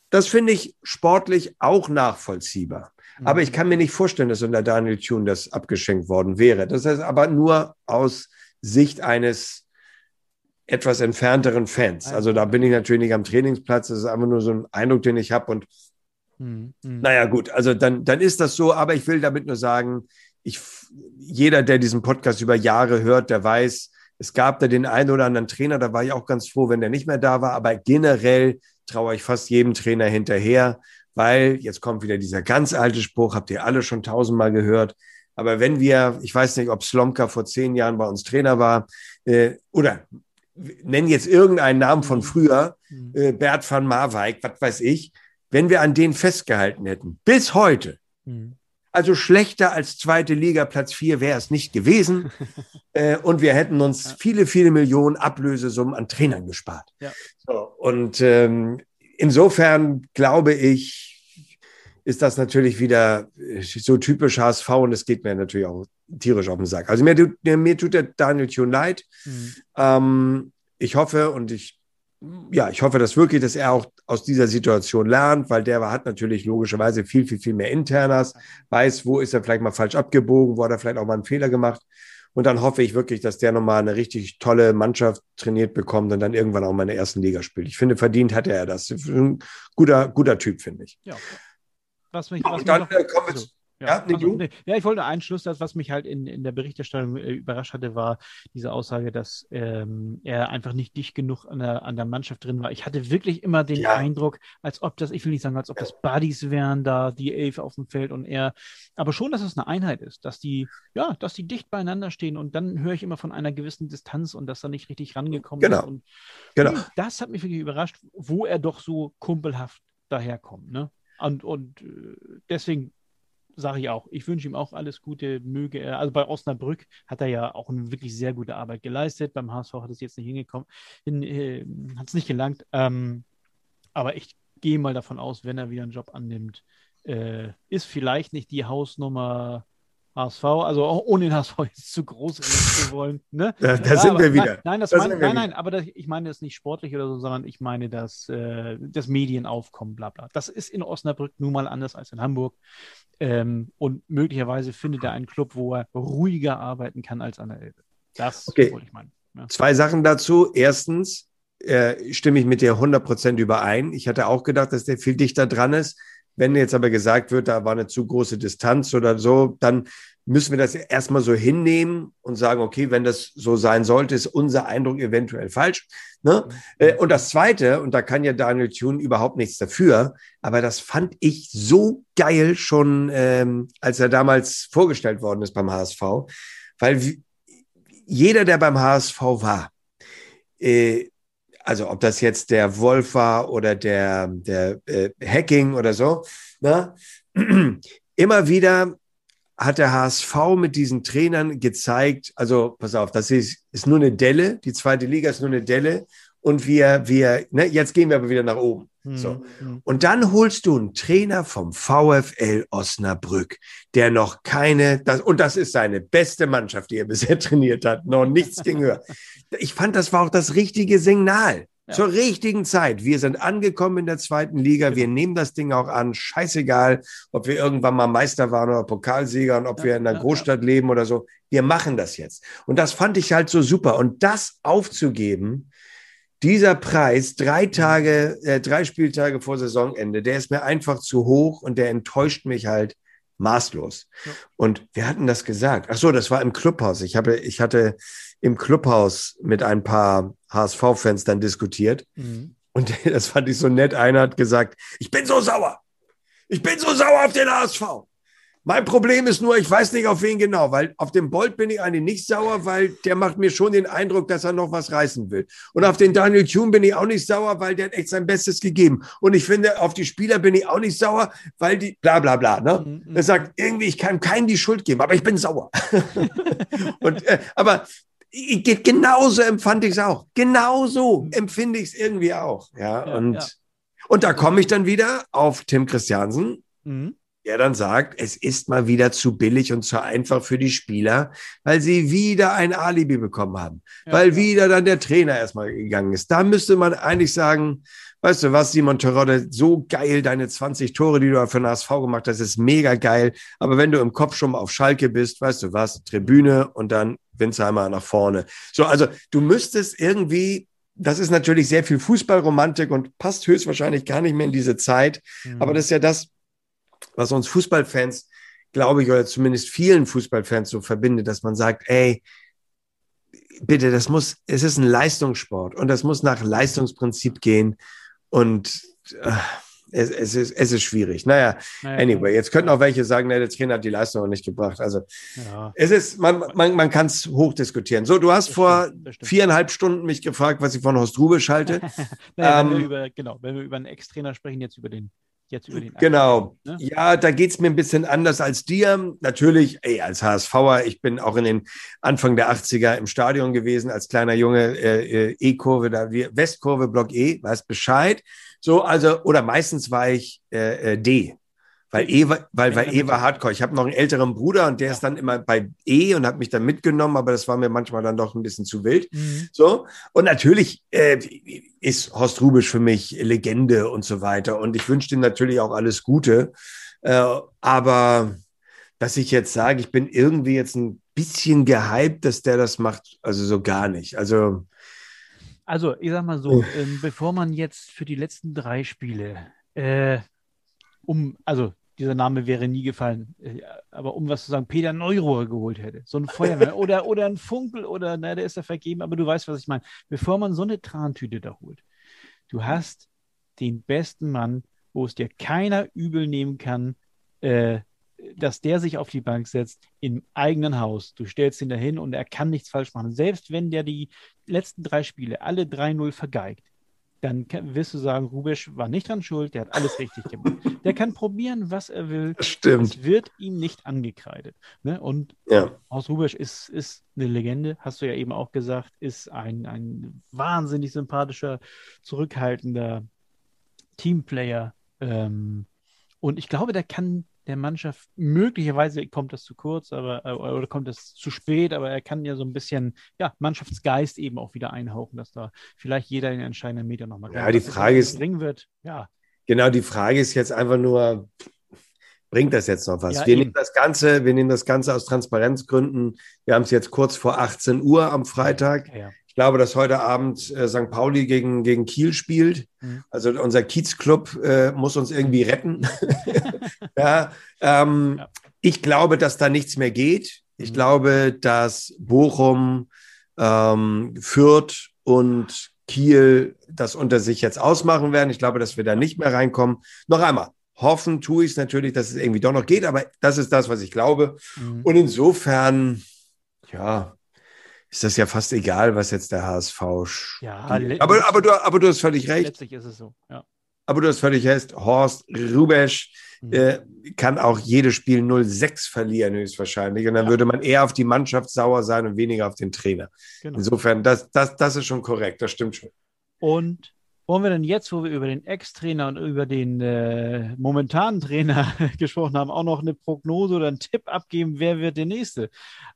das finde ich sportlich auch nachvollziehbar. Mhm. Aber ich kann mir nicht vorstellen, dass unter Daniel Thune das abgeschenkt worden wäre. Das heißt aber nur aus Sicht eines etwas entfernteren Fans. Also da bin ich natürlich nicht am Trainingsplatz. Das ist einfach nur so ein Eindruck, den ich habe. Und mhm. naja, gut, also dann, dann ist das so. Aber ich will damit nur sagen, ich, jeder, der diesen Podcast über Jahre hört, der weiß, es gab da den einen oder anderen Trainer, da war ich auch ganz froh, wenn der nicht mehr da war. Aber generell traue ich fast jedem Trainer hinterher, weil jetzt kommt wieder dieser ganz alte Spruch, habt ihr alle schon tausendmal gehört. Aber wenn wir, ich weiß nicht, ob Slomka vor zehn Jahren bei uns Trainer war, äh, oder nennen jetzt irgendeinen Namen von früher, äh, Bert van Marwijk, was weiß ich, wenn wir an den festgehalten hätten, bis heute, mhm. also schlechter als zweite Liga, Platz vier wäre es nicht gewesen äh, und wir hätten uns ja. viele, viele Millionen Ablösesummen an Trainern gespart. Ja. So, und ähm, insofern glaube ich, ist das natürlich wieder so typisch H S V und es geht mir natürlich auch tierisch auf den Sack. Also mir, mir, mir tut der Daniel Thune leid. Mhm. Ähm, ich hoffe und ich, ja, ich hoffe, dass wirklich, dass er auch aus dieser Situation lernt, weil der hat natürlich logischerweise viel, viel, viel mehr Internas, weiß, wo ist er vielleicht mal falsch abgebogen, wo hat er vielleicht auch mal einen Fehler gemacht. Und dann hoffe ich wirklich, dass der nochmal eine richtig tolle Mannschaft trainiert bekommt und dann irgendwann auch mal in der ersten Liga spielt. Ich finde, verdient hatte er das. Ein guter, guter Typ, finde ich. Ja. Was mich, was und dann mich noch, kommen wir also, zu, ja, ja, also, nee, ja, ich wollte einen Schluss, das, was mich halt in, in der Berichterstattung äh, überrascht hatte, war diese Aussage, dass ähm, er einfach nicht dicht genug an der, an der Mannschaft drin war. Ich hatte wirklich immer den ja. Eindruck, als ob das, ich will nicht sagen, als ob das Buddies wären da, die elf auf dem Feld und er, aber schon, dass es eine Einheit ist, dass die, ja, dass die dicht beieinander stehen und dann höre ich immer von einer gewissen Distanz und dass er nicht richtig rangekommen genau. ist. Und genau. das hat mich wirklich überrascht, wo er doch so kumpelhaft daherkommt, ne? Und, und deswegen sage ich auch, ich wünsche ihm auch alles Gute, möge er, also bei Osnabrück hat er ja auch eine wirklich sehr gute Arbeit geleistet, beim H S V hat es jetzt nicht hingekommen, hin, äh, hat es nicht gelangt, ähm, aber ich gehe mal davon aus, wenn er wieder einen Job annimmt, äh, ist vielleicht nicht die Hausnummer H S V, also auch ohne den H S V jetzt zu groß reden zu wollen. Ne? Da, da ja, sind aber, wir wieder. Nein, nein, das da mein, nein, nein, aber das, ich meine das nicht sportlich oder so, sondern ich meine das, äh, das Medienaufkommen, bla bla. Das ist in Osnabrück nun mal anders als in Hamburg. Ähm, und möglicherweise findet er einen Club, wo er ruhiger arbeiten kann als an der Elbe. Das okay. wollte ich meinen. Ja. Zwei Sachen dazu. Erstens äh, stimme ich mit dir hundert Prozent überein. Ich hatte auch gedacht, dass der viel dichter dran ist. Wenn jetzt aber gesagt wird, da war eine zu große Distanz oder so, dann müssen wir das erstmal so hinnehmen und sagen, okay, wenn das so sein sollte, ist unser Eindruck eventuell falsch. Ne? Mhm. Und das Zweite, und da kann ja Daniel Thune überhaupt nichts dafür, aber das fand ich so geil schon, ähm, als er damals vorgestellt worden ist beim H S V, weil jeder, der beim H S V war, äh, also ob das jetzt der Wolf war oder der, der äh, Hacking oder so, ne? Immer wieder hat der H S V mit diesen Trainern gezeigt, also pass auf, das ist, ist nur eine Delle, die zweite Liga ist nur eine Delle und wir, wir ne, jetzt gehen wir aber wieder nach oben. Mhm. So. Und dann holst du einen Trainer vom VfL Osnabrück, der noch keine, das, und das ist seine beste Mannschaft, die er bisher trainiert hat, noch nichts gehört. Ich fand, das war auch das richtige Signal. Ja. Zur richtigen Zeit. Wir sind angekommen in der zweiten Liga. Wir nehmen das Ding auch an. Scheißegal, ob wir irgendwann mal Meister waren oder Pokalsieger und ob ja, wir in einer ja, Großstadt ja. leben oder so. Wir machen das jetzt. Und das fand ich halt so super. Und das aufzugeben, dieser Preis, drei Tage, äh, drei Spieltage vor Saisonende, der ist mir einfach zu hoch und der enttäuscht mich halt maßlos. Ja. Und wir hatten das gesagt. Ach so, das war im Clubhaus. Ich habe, ich hatte im Clubhaus mit ein paar H S V-Fans dann diskutiert. Mhm. Und das fand ich so nett. Einer hat gesagt, ich bin so sauer. Ich bin so sauer auf den H S V. Mein Problem ist nur, ich weiß nicht auf wen genau, weil auf den Bolt bin ich eigentlich nicht sauer, weil der macht mir schon den Eindruck, dass er noch was reißen will. Und auf den Daniel Thune bin ich auch nicht sauer, weil der hat echt sein Bestes gegeben. Und ich finde, auf die Spieler bin ich auch nicht sauer, weil die bla bla bla. Ne? Mhm. Er sagt, irgendwie, ich kann keinem die Schuld geben, aber ich bin sauer. Und, äh, aber geht genauso empfand ich es auch. Genauso empfinde ich es irgendwie auch. Ja, ja, und, ja. und da komme ich dann wieder auf Tim Christiansen. Mhm. Der dann sagt, es ist mal wieder zu billig und zu einfach für die Spieler, weil sie wieder ein Alibi bekommen haben, ja, weil ja. wieder dann der Trainer erstmal gegangen ist. Da müsste man eigentlich sagen, weißt du was, Simon Terodde, so geil, deine zwanzig Tore, die du für den H S V gemacht hast, ist mega geil. Aber wenn du im Kopf schon mal auf Schalke bist, weißt du was, Tribüne und dann Winsheimer nach vorne. So, also du müsstest irgendwie, das ist natürlich sehr viel Fußballromantik und passt höchstwahrscheinlich gar nicht mehr in diese Zeit. Mhm. Aber das ist ja das, was uns Fußballfans, glaube ich, oder zumindest vielen Fußballfans so verbindet, dass man sagt, ey, bitte, das muss, es ist ein Leistungssport und das muss nach Leistungsprinzip gehen und äh, es, es, ist, es ist schwierig. Naja, naja anyway, jetzt könnten auch welche sagen, nee, der Trainer hat die Leistung auch nicht gebracht. Also ja. es ist, man, man, man kann es hochdiskutieren. So, du hast das vor stimmt, viereinhalb Stunden mich gefragt, was ich von Horst Rubisch halte. naja, ähm, wenn wir über, genau, wenn wir über einen Ex-Trainer sprechen, jetzt über den Jetzt über den genau. Ne? Ja, da geht es mir ein bisschen anders als dir. Natürlich, ey, als HSVer, ich bin auch in den Anfang der achtziger im Stadion gewesen, als kleiner Junge, äh, E-Kurve, da Westkurve, Block E, weißt Bescheid. So, also, oder meistens war ich äh, äh, D. Weil E war, weil, weil E war Hardcore. Ich habe noch einen älteren Bruder und der ja. ist dann immer bei E und hat mich dann mitgenommen, aber das war mir manchmal dann doch ein bisschen zu wild. Mhm. So. Und natürlich äh, ist Horst Rubisch für mich Legende und so weiter. Und ich wünsche ihm natürlich auch alles Gute. Äh, aber dass ich jetzt sage, ich bin irgendwie jetzt ein bisschen gehypt, dass der das macht, also so gar nicht. Also, also ich sag mal so, ähm, bevor man jetzt für die letzten drei Spiele äh, um, also dieser Name wäre nie gefallen, aber um was zu sagen, Peter Neurohr geholt hätte, so ein Feuerwehr oder, oder ein Funkel oder, na, der ist ja vergeben, aber du weißt, was ich meine. Bevor man so eine Trantüte da holt, du hast den besten Mann, wo es dir keiner übel nehmen kann, äh, dass der sich auf die Bank setzt im eigenen Haus. Du stellst ihn dahin und er kann nichts falsch machen. Selbst wenn der die letzten drei Spiele alle drei null vergeigt, dann kann, wirst du sagen, Rubisch war nicht dran schuld, der hat alles richtig gemacht. Der kann probieren, was er will. Das stimmt. Es wird ihm nicht angekreidet. Ne? Und ja. Horst Rubisch ist, ist eine Legende, hast du ja eben auch gesagt, ist ein, ein wahnsinnig sympathischer, zurückhaltender Teamplayer. Ähm, und ich glaube, der kann der Mannschaft, möglicherweise kommt das zu kurz, aber oder kommt das zu spät, aber er kann ja so ein bisschen ja, Mannschaftsgeist eben auch wieder einhauchen, dass da vielleicht jeder den entscheidenden Meter nochmal ja, die Frage ist, bringen wird. Ja. Genau, die Frage ist jetzt einfach nur, bringt das jetzt noch was? Ja, wir, eben. nehmen das Ganze, wir nehmen das Ganze aus Transparenzgründen. Wir haben es jetzt kurz vor achtzehn Uhr am Freitag. Ja, ja. Ich glaube, dass heute Abend äh, Sankt Pauli gegen, gegen Kiel spielt. Mhm. Also unser Kiezclub äh, muss uns irgendwie retten. ja, ähm, ja. Ich glaube, dass da nichts mehr geht. Ich mhm. glaube, dass Bochum, ähm, Fürth und Kiel das unter sich jetzt ausmachen werden. Ich glaube, dass wir da nicht mehr reinkommen. Noch einmal, hoffen tue ich es natürlich, dass es irgendwie doch noch geht, aber das ist das, was ich glaube. Mhm. Und insofern, ja, ist das ja fast egal, was jetzt der H S V ja, aber, aber, du, aber du hast völlig recht. Letztlich ist es so, ja. Aber du hast völlig recht. Horst Rubisch mhm. äh, kann auch jedes Spiel null sechs verlieren, höchstwahrscheinlich. Und dann ja. würde man eher auf die Mannschaft sauer sein und weniger auf den Trainer. Genau. Insofern, das, das, das ist schon korrekt. Das stimmt schon. Und wollen wir denn jetzt, wo wir über den Ex-Trainer und über den äh, momentanen Trainer gesprochen haben, auch noch eine Prognose oder einen Tipp abgeben, wer wird der Nächste?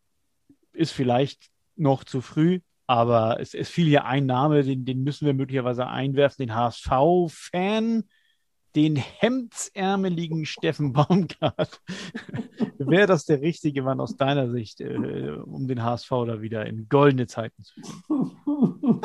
Ist vielleicht noch zu früh, aber es, es fiel ja ein Name, den, den müssen wir möglicherweise einwerfen, den H S V-Fan, den hemdsärmeligen Steffen Baumgart. Wäre das der richtige Mann aus deiner Sicht, äh, um den H S V da wieder in goldene Zeiten zu führen?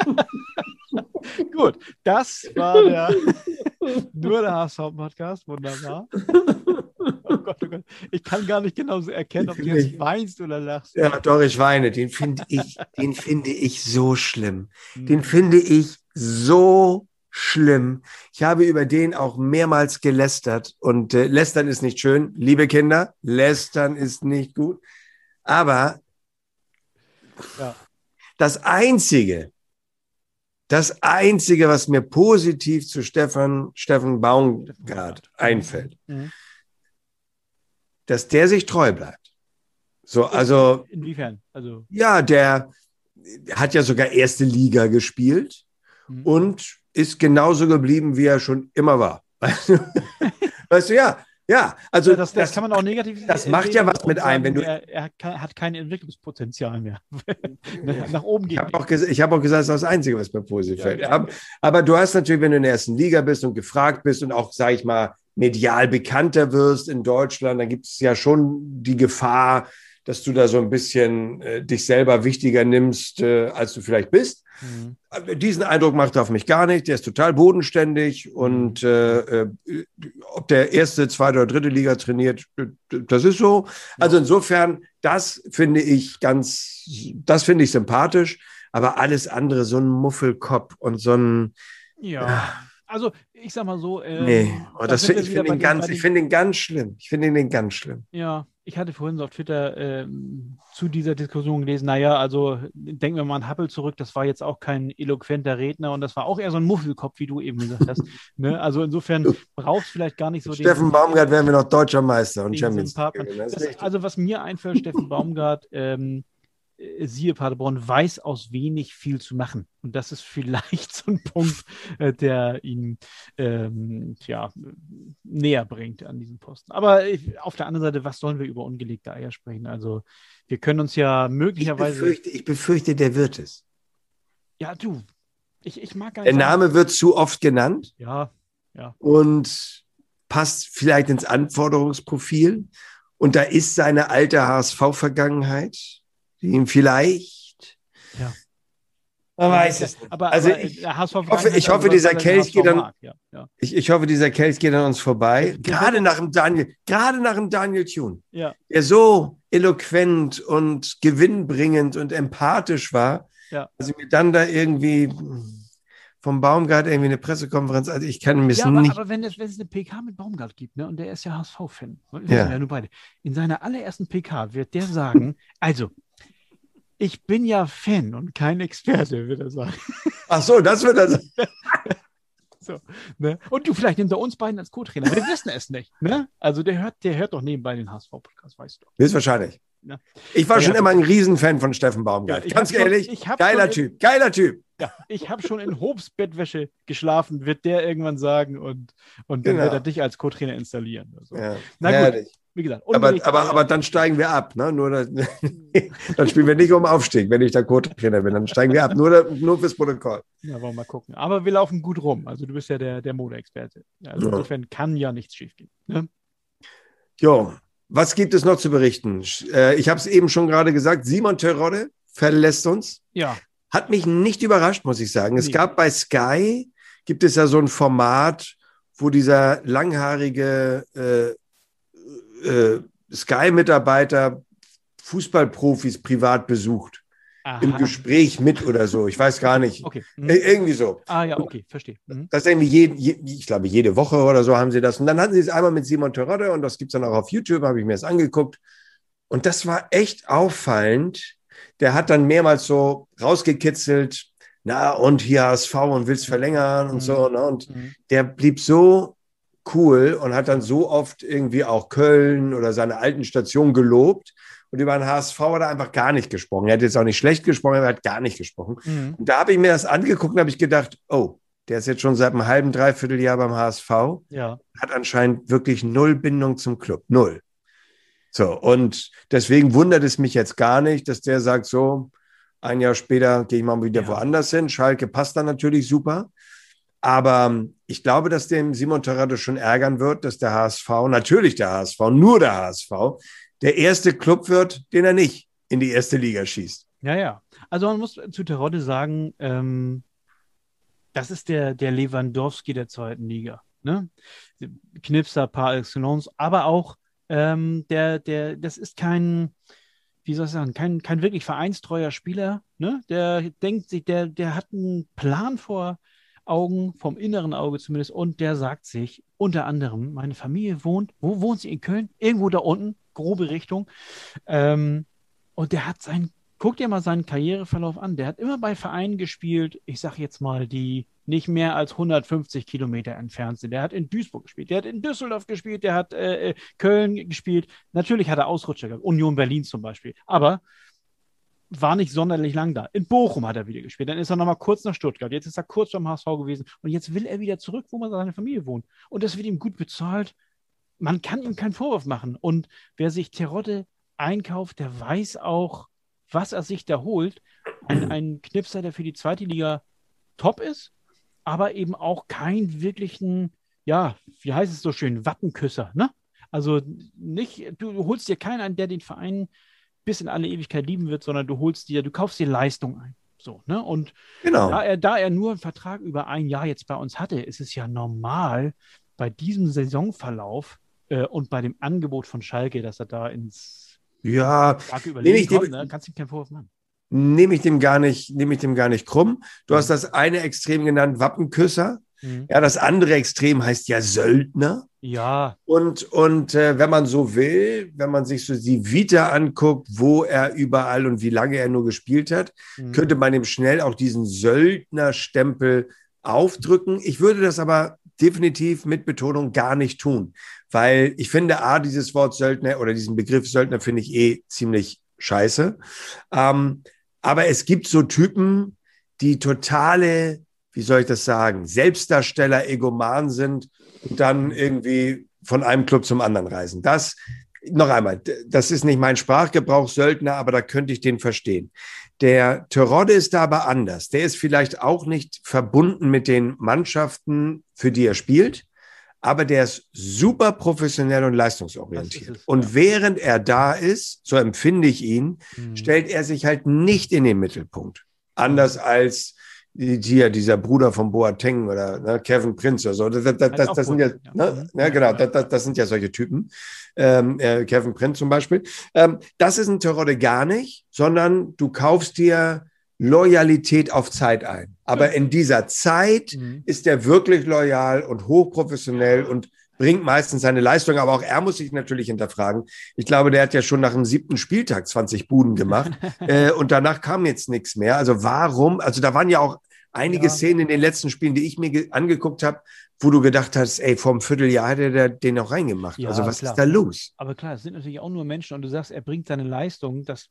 Gut, das war der nur der H S V-Podcast, wunderbar. Oh Gott, oh Gott. Ich kann gar nicht genau so erkennen, ob du jetzt weinst oder lachst. Ja, doch, ich weine. Den finde ich, den finde ich so schlimm. Den finde ich so schlimm. Ich habe über den auch mehrmals gelästert. Und äh, lästern ist nicht schön. Liebe Kinder, lästern ist nicht gut. Aber ja. das Einzige, das Einzige, was mir positiv zu Stefan, Steffen Baumgart einfällt, mhm. dass der sich treu bleibt. So, also. Inwiefern? Also. Ja, der hat ja sogar erste Liga gespielt mhm. und ist genauso geblieben, wie er schon immer war. Weißt du, ja, Ja, also ja, das, das, das kann man auch negativ Das macht ja was mit einem, wenn du. Er, er hat kein Entwicklungspotenzial mehr. Nach oben Ich geht habe auch, ich hab auch gesagt, das ist das Einzige, was mir positiv ja, fällt. genau. Aber, aber du hast natürlich, wenn du in der ersten Liga bist und gefragt bist und auch, sage ich mal, medial bekannter wirst in Deutschland, dann gibt es ja schon die Gefahr, dass du da so ein bisschen äh, dich selber wichtiger nimmst, äh, als du vielleicht bist. Mhm. Diesen Eindruck macht er auf mich gar nicht. Der ist total bodenständig und mhm. äh, äh, ob der erste, zweite oder dritte Liga trainiert, das ist so. Also insofern, das finde ich ganz, das finde ich sympathisch, aber alles andere, so ein Muffelkopf und so ein ja. ja. Also, ich sag mal so. Ähm, nee, oh, das find, ich finde ihn, ganz, ich find ihn ganz schlimm. Ich finde ihn ganz schlimm. Ja, ich hatte vorhin so auf Twitter ähm, zu dieser Diskussion gelesen, naja, also denken wir mal an Happel zurück, das war jetzt auch kein eloquenter Redner und das war auch eher so ein Muffelkopf, wie du eben gesagt hast. ne? Also insofern brauchst du vielleicht gar nicht so Steffen den... Steffen Baumgart wären wir noch deutscher Meister und Champions League. Also was mir einfällt, Steffen Baumgart, ähm, siehe Paderborn, weiß aus wenig viel zu machen. Und das ist vielleicht so ein Punkt, äh, der ihn ähm, ja, näher bringt an diesen Posten. Aber ich, auf der anderen Seite, was sollen wir über ungelegte Eier sprechen? Also wir können uns ja möglicherweise... Ich befürchte, ich befürchte der wird es. Ja, du, ich, ich mag gar nicht... Der Name sagen. wird zu oft genannt. Ja, ja. Und passt vielleicht ins Anforderungsprofil. Und da ist seine alte H S V-Vergangenheit, die ihm vielleicht. Ja. Man weiß es nicht. Aber, also aber ich, H S V hoffe, ich hoffe, dieser Kelch geht dann. Ja, ja. Ich, ich hoffe, dieser Kelch geht an uns vorbei. Gerade nach dem Daniel, gerade nach dem Daniel Thune, ja. der so eloquent und gewinnbringend und empathisch war, ja. dass ich mir dann da irgendwie vom Baumgart irgendwie eine Pressekonferenz, also ich kann mir ja, aber, nicht. aber wenn es, wenn es eine P K mit Baumgart gibt, ne, und der ist ja H S V-Fan, wir ja. sind ja nur beide, in seiner allerersten P K wird der sagen, also, ich bin ja Fan und kein Experte, wird er sagen. Ach so, das wird er sagen. so, ne? Und du, vielleicht nimmt er uns beiden als Co-Trainer, aber wir wissen es nicht. Ne? Also der hört, der hört doch nebenbei den H S V-Podcast, weißt du. Höchstwahrscheinlich. Ja. Ich war ja, schon ja. immer ein Riesenfan von Steffen Baumgart. Ja, Ganz ehrlich, schon, geiler Typ, in, geiler Typ. Ja, ich habe schon in Hobs Bettwäsche geschlafen, wird der irgendwann sagen und, und dann genau. wird er dich als Co-Trainer installieren. Also. Ja. Na gut, herrlich. Wie gesagt, aber, aber, aber dann steigen wir ab. Ne? Nur das, dann spielen wir nicht um Aufstieg, wenn ich der Co-Trainer bin. Dann steigen wir ab. Nur, nur fürs Protokoll. Ja, wollen wir mal gucken. Aber wir laufen gut rum. Also du bist ja der, der Modeexperte. Also ja. insofern kann ja nichts schiefgehen. Ne? Jo, was gibt es noch zu berichten? Ich habe es eben schon gerade gesagt. Simon Terodde verlässt uns. Ja. Hat mich nicht überrascht, muss ich sagen. Es nee. gab bei Sky, gibt es ja so ein Format, wo dieser langhaarige äh, Äh, Sky-Mitarbeiter Fußballprofis privat besucht. Aha. Im Gespräch mit oder so. Ich weiß gar nicht. Okay. Mhm. Äh, irgendwie so. Ah ja, okay, verstehe. Mhm. Das ist irgendwie, je, je, ich glaube, jede Woche oder so haben sie das. Und dann hatten sie es einmal mit Simon Terodde und das gibt es dann auch auf YouTube, habe ich mir das angeguckt. Und das war echt auffallend. Der hat dann mehrmals so rausgekitzelt, na und hier H S V und willst verlängern und mhm. so. Ne? Und mhm. der blieb so cool und hat dann so oft irgendwie auch Köln oder seine alten Stationen gelobt und über den H S V hat er einfach gar nicht gesprochen. Er hat jetzt auch nicht schlecht gesprochen, aber er hat gar nicht gesprochen. Mhm. Und da habe ich mir das angeguckt und habe ich gedacht, oh, der ist jetzt schon seit einem halben, dreiviertel Jahr beim H S V, ja. hat anscheinend wirklich null Bindung zum Club, null. So, und deswegen wundert es mich jetzt gar nicht, dass der sagt, so, ein Jahr später gehe ich mal wieder ja. woanders hin. Schalke passt dann natürlich super. Aber ich glaube, dass dem Simon Terodde schon ärgern wird, dass der H S V, natürlich der H S V, nur der H S V, der erste Club wird, den er nicht in die erste Liga schießt. Ja, ja. Also man muss zu Terodde sagen, ähm, das ist der, der Lewandowski der zweiten Liga. Ne? Knipser par excellence, aber auch ähm, der, der, das ist kein, wie soll ich sagen, kein, kein wirklich vereinstreuer Spieler. Ne? Der denkt sich, der, der hat einen Plan vor Augen, vom inneren Auge zumindest, und der sagt sich unter anderem, meine Familie wohnt, wo wohnt sie in Köln? Irgendwo da unten, grobe Richtung. Ähm, und der hat sein, guck dir mal seinen Karriereverlauf an, der hat immer bei Vereinen gespielt, ich sag jetzt mal, die nicht mehr als hundertfünfzig Kilometer entfernt sind. Der hat in Duisburg gespielt, der hat in Düsseldorf gespielt, der hat äh, Köln gespielt. Natürlich hat er Ausrutscher gehabt, Union Berlin zum Beispiel, aber war nicht sonderlich lang da. In Bochum hat er wieder gespielt. Dann ist er nochmal kurz nach Stuttgart. Jetzt ist er kurz beim H S V gewesen. Und jetzt will er wieder zurück, wo man seine Familie wohnt. Und das wird ihm gut bezahlt. man kann ihm keinen Vorwurf machen. Und wer sich Terodde einkauft, der weiß auch, was er sich da holt. Ein, ein Knipser, der für die zweite Liga top ist, aber eben auch keinen wirklichen, ja, wie heißt es so schön, Wappenküsser, ne? Also nicht, du, du holst dir keinen ein, der den Verein bis in alle Ewigkeit lieben wird, sondern du holst dir, du kaufst dir Leistung ein. So, ne? Und Genau. da er, da er nur einen Vertrag über ein Jahr jetzt bei uns hatte, ist es ja normal bei diesem Saisonverlauf äh, und bei dem Angebot von Schalke, dass er da ins Ja, starke nehme Überlegen ich, dem, kommt, ne? Kannst du ihm keinen Vorwurf machen. nehme ich dem gar nicht, nehme ich dem gar nicht krumm. Du hast das eine Extrem genannt, Wappenküsser. Mhm. Ja, das andere Extrem heißt ja Söldner. Ja, Und, und äh, wenn man so will, wenn man sich so die Vita anguckt, wo er überall und wie lange er nur gespielt hat, Mhm. könnte man ihm schnell auch diesen Söldnerstempel aufdrücken. Ich würde das aber definitiv mit Betonung gar nicht tun, weil ich finde, A, dieses Wort Söldner oder diesen Begriff Söldner finde ich eh ziemlich scheiße. Ähm, aber es gibt so Typen, die totale, wie soll ich das sagen, Selbstdarsteller, Egoman sind und dann irgendwie von einem Club zum anderen reisen. Das, noch einmal, das ist nicht mein Sprachgebrauch, Söldner, aber da könnte ich den verstehen. Der Terodde ist da aber anders. Der ist vielleicht auch nicht verbunden mit den Mannschaften, für die er spielt, aber der ist super professionell und leistungsorientiert. es, Und ja. während er da ist, so empfinde ich ihn, Mhm. stellt er sich halt nicht in den Mittelpunkt. Anders als hier dieser Bruder von Boateng oder ne, Kevin Prince oder so. Das, das, das, das sind ja, ne, ja, genau, das, das, das sind ja solche Typen. Ähm, äh, Kevin Prince zum Beispiel. Ähm, das ist ein Terodde gar nicht, sondern du kaufst dir Loyalität auf Zeit ein. Aber in dieser Zeit Mhm. ist er wirklich loyal und hochprofessionell und bringt meistens seine Leistung, aber auch er muss sich natürlich hinterfragen. Ich glaube, der hat ja schon nach dem siebten Spieltag zwanzig Buden gemacht äh, und danach kam jetzt nichts mehr. Also warum? Also da waren ja auch einige Ja. Szenen in den letzten Spielen, die ich mir angeguckt habe, wo du gedacht hast, ey, vor einem Vierteljahr hätte der den auch reingemacht. Ja, also was klar. ist da los? Aber klar, es sind natürlich auch nur Menschen und du sagst, er bringt seine Leistung, das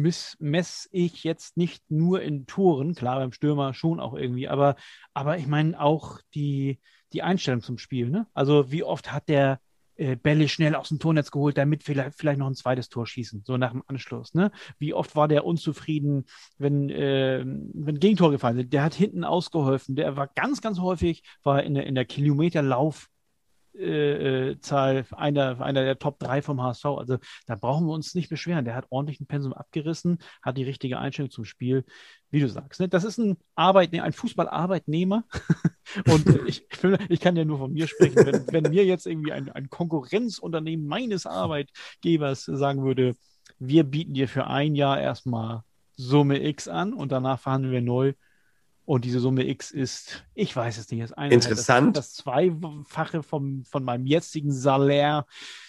messe ich jetzt nicht nur in Toren, klar, beim Stürmer schon auch irgendwie, aber, aber ich meine auch die, die Einstellung zum Spiel, ne? Also wie oft hat der äh, Bälle schnell aus dem Tornetz geholt, damit vielleicht, vielleicht noch ein zweites Tor schießen, so nach dem Anschluss, ne? Wie oft war der unzufrieden, wenn, äh, wenn Gegentore gefallen sind? Der hat hinten ausgeholfen, der war ganz, ganz häufig, war in der, in der Kilometerlauf Äh, Zahl einer, einer der Top drei vom H S V. Also da brauchen wir uns nicht beschweren. Der hat ordentlich ein Pensum abgerissen, hat die richtige Einstellung zum Spiel, wie du sagst. Ne? Das ist ein Arbeitnehmer, ein Fußballarbeitnehmer. Und ich, ich kann ja nur von mir sprechen. Wenn, wenn mir jetzt irgendwie ein, ein Konkurrenzunternehmen meines Arbeitgebers sagen würde, wir bieten dir für ein Jahr erstmal Summe X an und danach verhandeln wir neu. Und diese Summe X ist, ich weiß es nicht, ist eine Interessant. Das, das Zweifache vom, von meinem jetzigen Salär.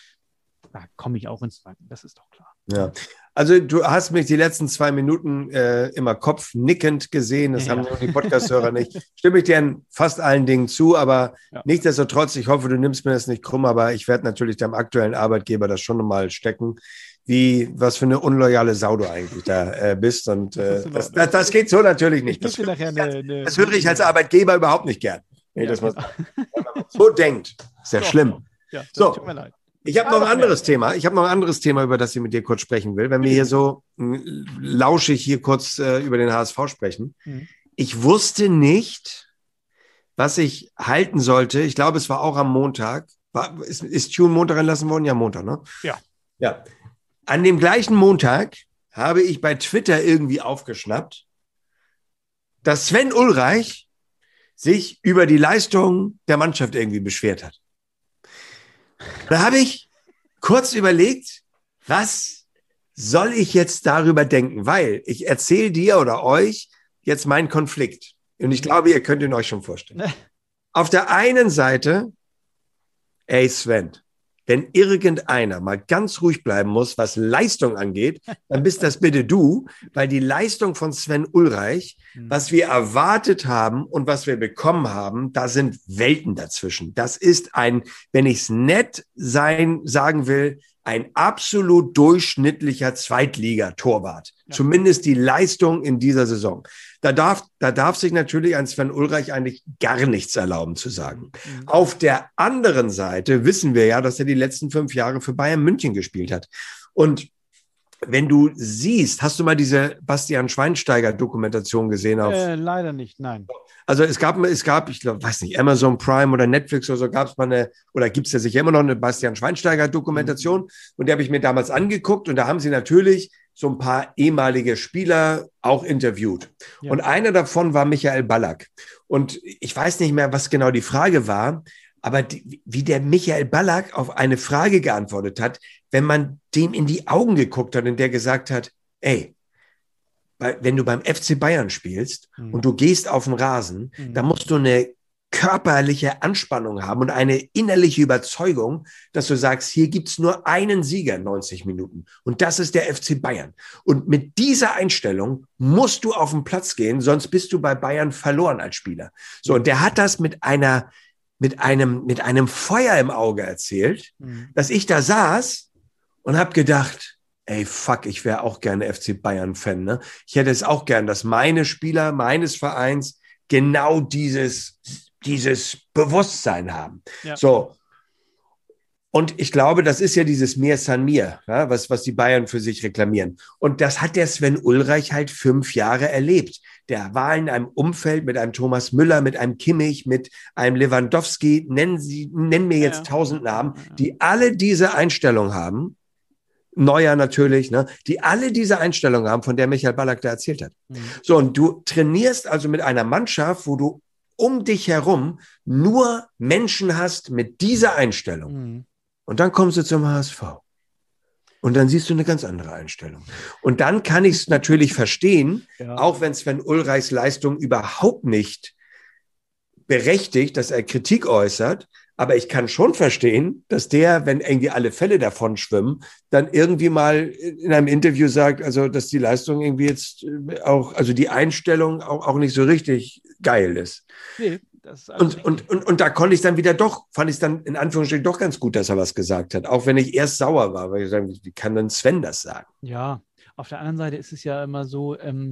Da komme ich auch ins Wanken, das ist doch klar. Ja, also du hast mich die letzten zwei Minuten äh, immer kopfnickend gesehen, das Ja. haben die Podcast-Hörer nicht. Stimme ich dir in fast allen Dingen zu, aber Ja. nichtsdestotrotz, ich hoffe, du nimmst mir das nicht krumm, aber ich werde natürlich deinem aktuellen Arbeitgeber das schon mal stecken, wie, was für eine unloyale Sau du eigentlich da äh, bist und äh, das, das, das geht so natürlich nicht. Ich Das, gebe dir höre nachher ich als- eine, eine, das höre ich als Arbeitgeber überhaupt nicht gern. Wenn ich Ja, das mal genau. sage. Wenn man so denkt, ist ja Doch, schlimm. doch. Ja, das So. tut mir leid. Ich habe noch ein anderes Thema. Ich habe noch ein anderes Thema, über das ich mit dir kurz sprechen will, wenn wir hier so mh, lauschig hier kurz äh, über den H S V sprechen. Mhm. Ich wusste nicht, was ich halten sollte. Ich glaube, es war auch am Montag. War, ist, ist Tune Montag entlassen worden? Ja, Montag, ne? Ja. Ja. An dem gleichen Montag habe ich bei Twitter irgendwie aufgeschnappt, dass Sven Ulreich sich über die Leistung der Mannschaft irgendwie beschwert hat. Da habe ich kurz überlegt, was soll ich jetzt darüber denken? Weil ich erzähle dir oder euch jetzt meinen Konflikt. Und ich glaube, ihr könnt ihn euch schon vorstellen. Auf der einen Seite, ey Sven, wenn irgendeiner mal ganz ruhig bleiben muss, was Leistung angeht, dann bist das bitte du, weil die Leistung von Sven Ulreich, was wir erwartet haben und was wir bekommen haben, da sind Welten dazwischen. Das ist ein, wenn ich es nett sein sagen will, ein absolut durchschnittlicher Zweitligatorwart. Ja. Zumindest die Leistung in dieser Saison. Da darf, da darf sich natürlich ein Sven Ulreich eigentlich gar nichts erlauben zu sagen. Mhm. Auf der anderen Seite wissen wir ja, dass er die letzten fünf Jahre für Bayern München gespielt hat. Und wenn du siehst, hast du mal diese Bastian Schweinsteiger-Dokumentation gesehen? Auf Äh, leider nicht, nein. Also es gab, es gab, ich glaube, weiß nicht, Amazon Prime oder Netflix oder so, gab es mal eine, oder gibt es ja sicher immer noch eine Bastian Schweinsteiger-Dokumentation. Mhm. Und die habe ich mir damals angeguckt und da haben sie natürlich so ein paar ehemalige Spieler auch interviewt. Ja. Und einer davon war Michael Ballack. Und ich weiß nicht mehr, was genau die Frage war, aber die, wie der Michael Ballack auf eine Frage geantwortet hat, wenn man dem in die Augen geguckt hat und der gesagt hat, ey, wenn du beim F C Bayern spielst mhm. und du gehst auf den Rasen, mhm. dann musst du eine körperliche Anspannung haben und eine innerliche Überzeugung, dass du sagst, hier gibt's nur einen Sieger in neunzig Minuten und das ist der F C Bayern. Und mit dieser Einstellung musst du auf den Platz gehen, sonst bist du bei Bayern verloren als Spieler. So, und der hat das mit einer, mit einem, mit einem Feuer im Auge erzählt, mhm. dass ich da saß und habe gedacht, ey, fuck, ich wäre auch gerne F C Bayern-Fan, ne? Ich hätte es auch gern, dass meine Spieler meines Vereins genau dieses, dieses Bewusstsein haben. Ja. So. Und ich glaube, das ist ja dieses Mir San Mir, ja, was, was die Bayern für sich reklamieren. Und das hat der Sven Ulreich halt fünf Jahre erlebt. Der war in einem Umfeld mit einem Thomas Müller, mit einem Kimmich, mit einem Lewandowski, nennen Sie, nennen mir jetzt tausend ja, ja. Namen, die alle diese Einstellung haben. Neuer natürlich, ne, die alle diese Einstellung haben, von der Michael Ballack da erzählt hat. Mhm. So, und du trainierst also mit einer Mannschaft, wo du um dich herum nur Menschen hast mit dieser Einstellung. Mhm. Und dann kommst du zum H S V. Und dann siehst du eine ganz andere Einstellung. Und dann kann ich es natürlich verstehen, ja. auch wenn Sven Ulreichs Leistung überhaupt nicht berechtigt, dass er Kritik äußert. Aber ich kann schon verstehen, dass der, wenn irgendwie alle Fälle davon schwimmen, dann irgendwie mal in einem Interview sagt, also dass die Leistung irgendwie jetzt auch, also die Einstellung auch, auch nicht so richtig geil ist. Nee, das ist und, und, und, und da konnte ich dann wieder doch, fand ich es dann in Anführungsstrichen doch ganz gut, dass er was gesagt hat. Auch wenn ich erst sauer war, weil ich sage, wie kann denn Sven das sagen? Ja, auf der anderen Seite ist es ja immer so, ähm,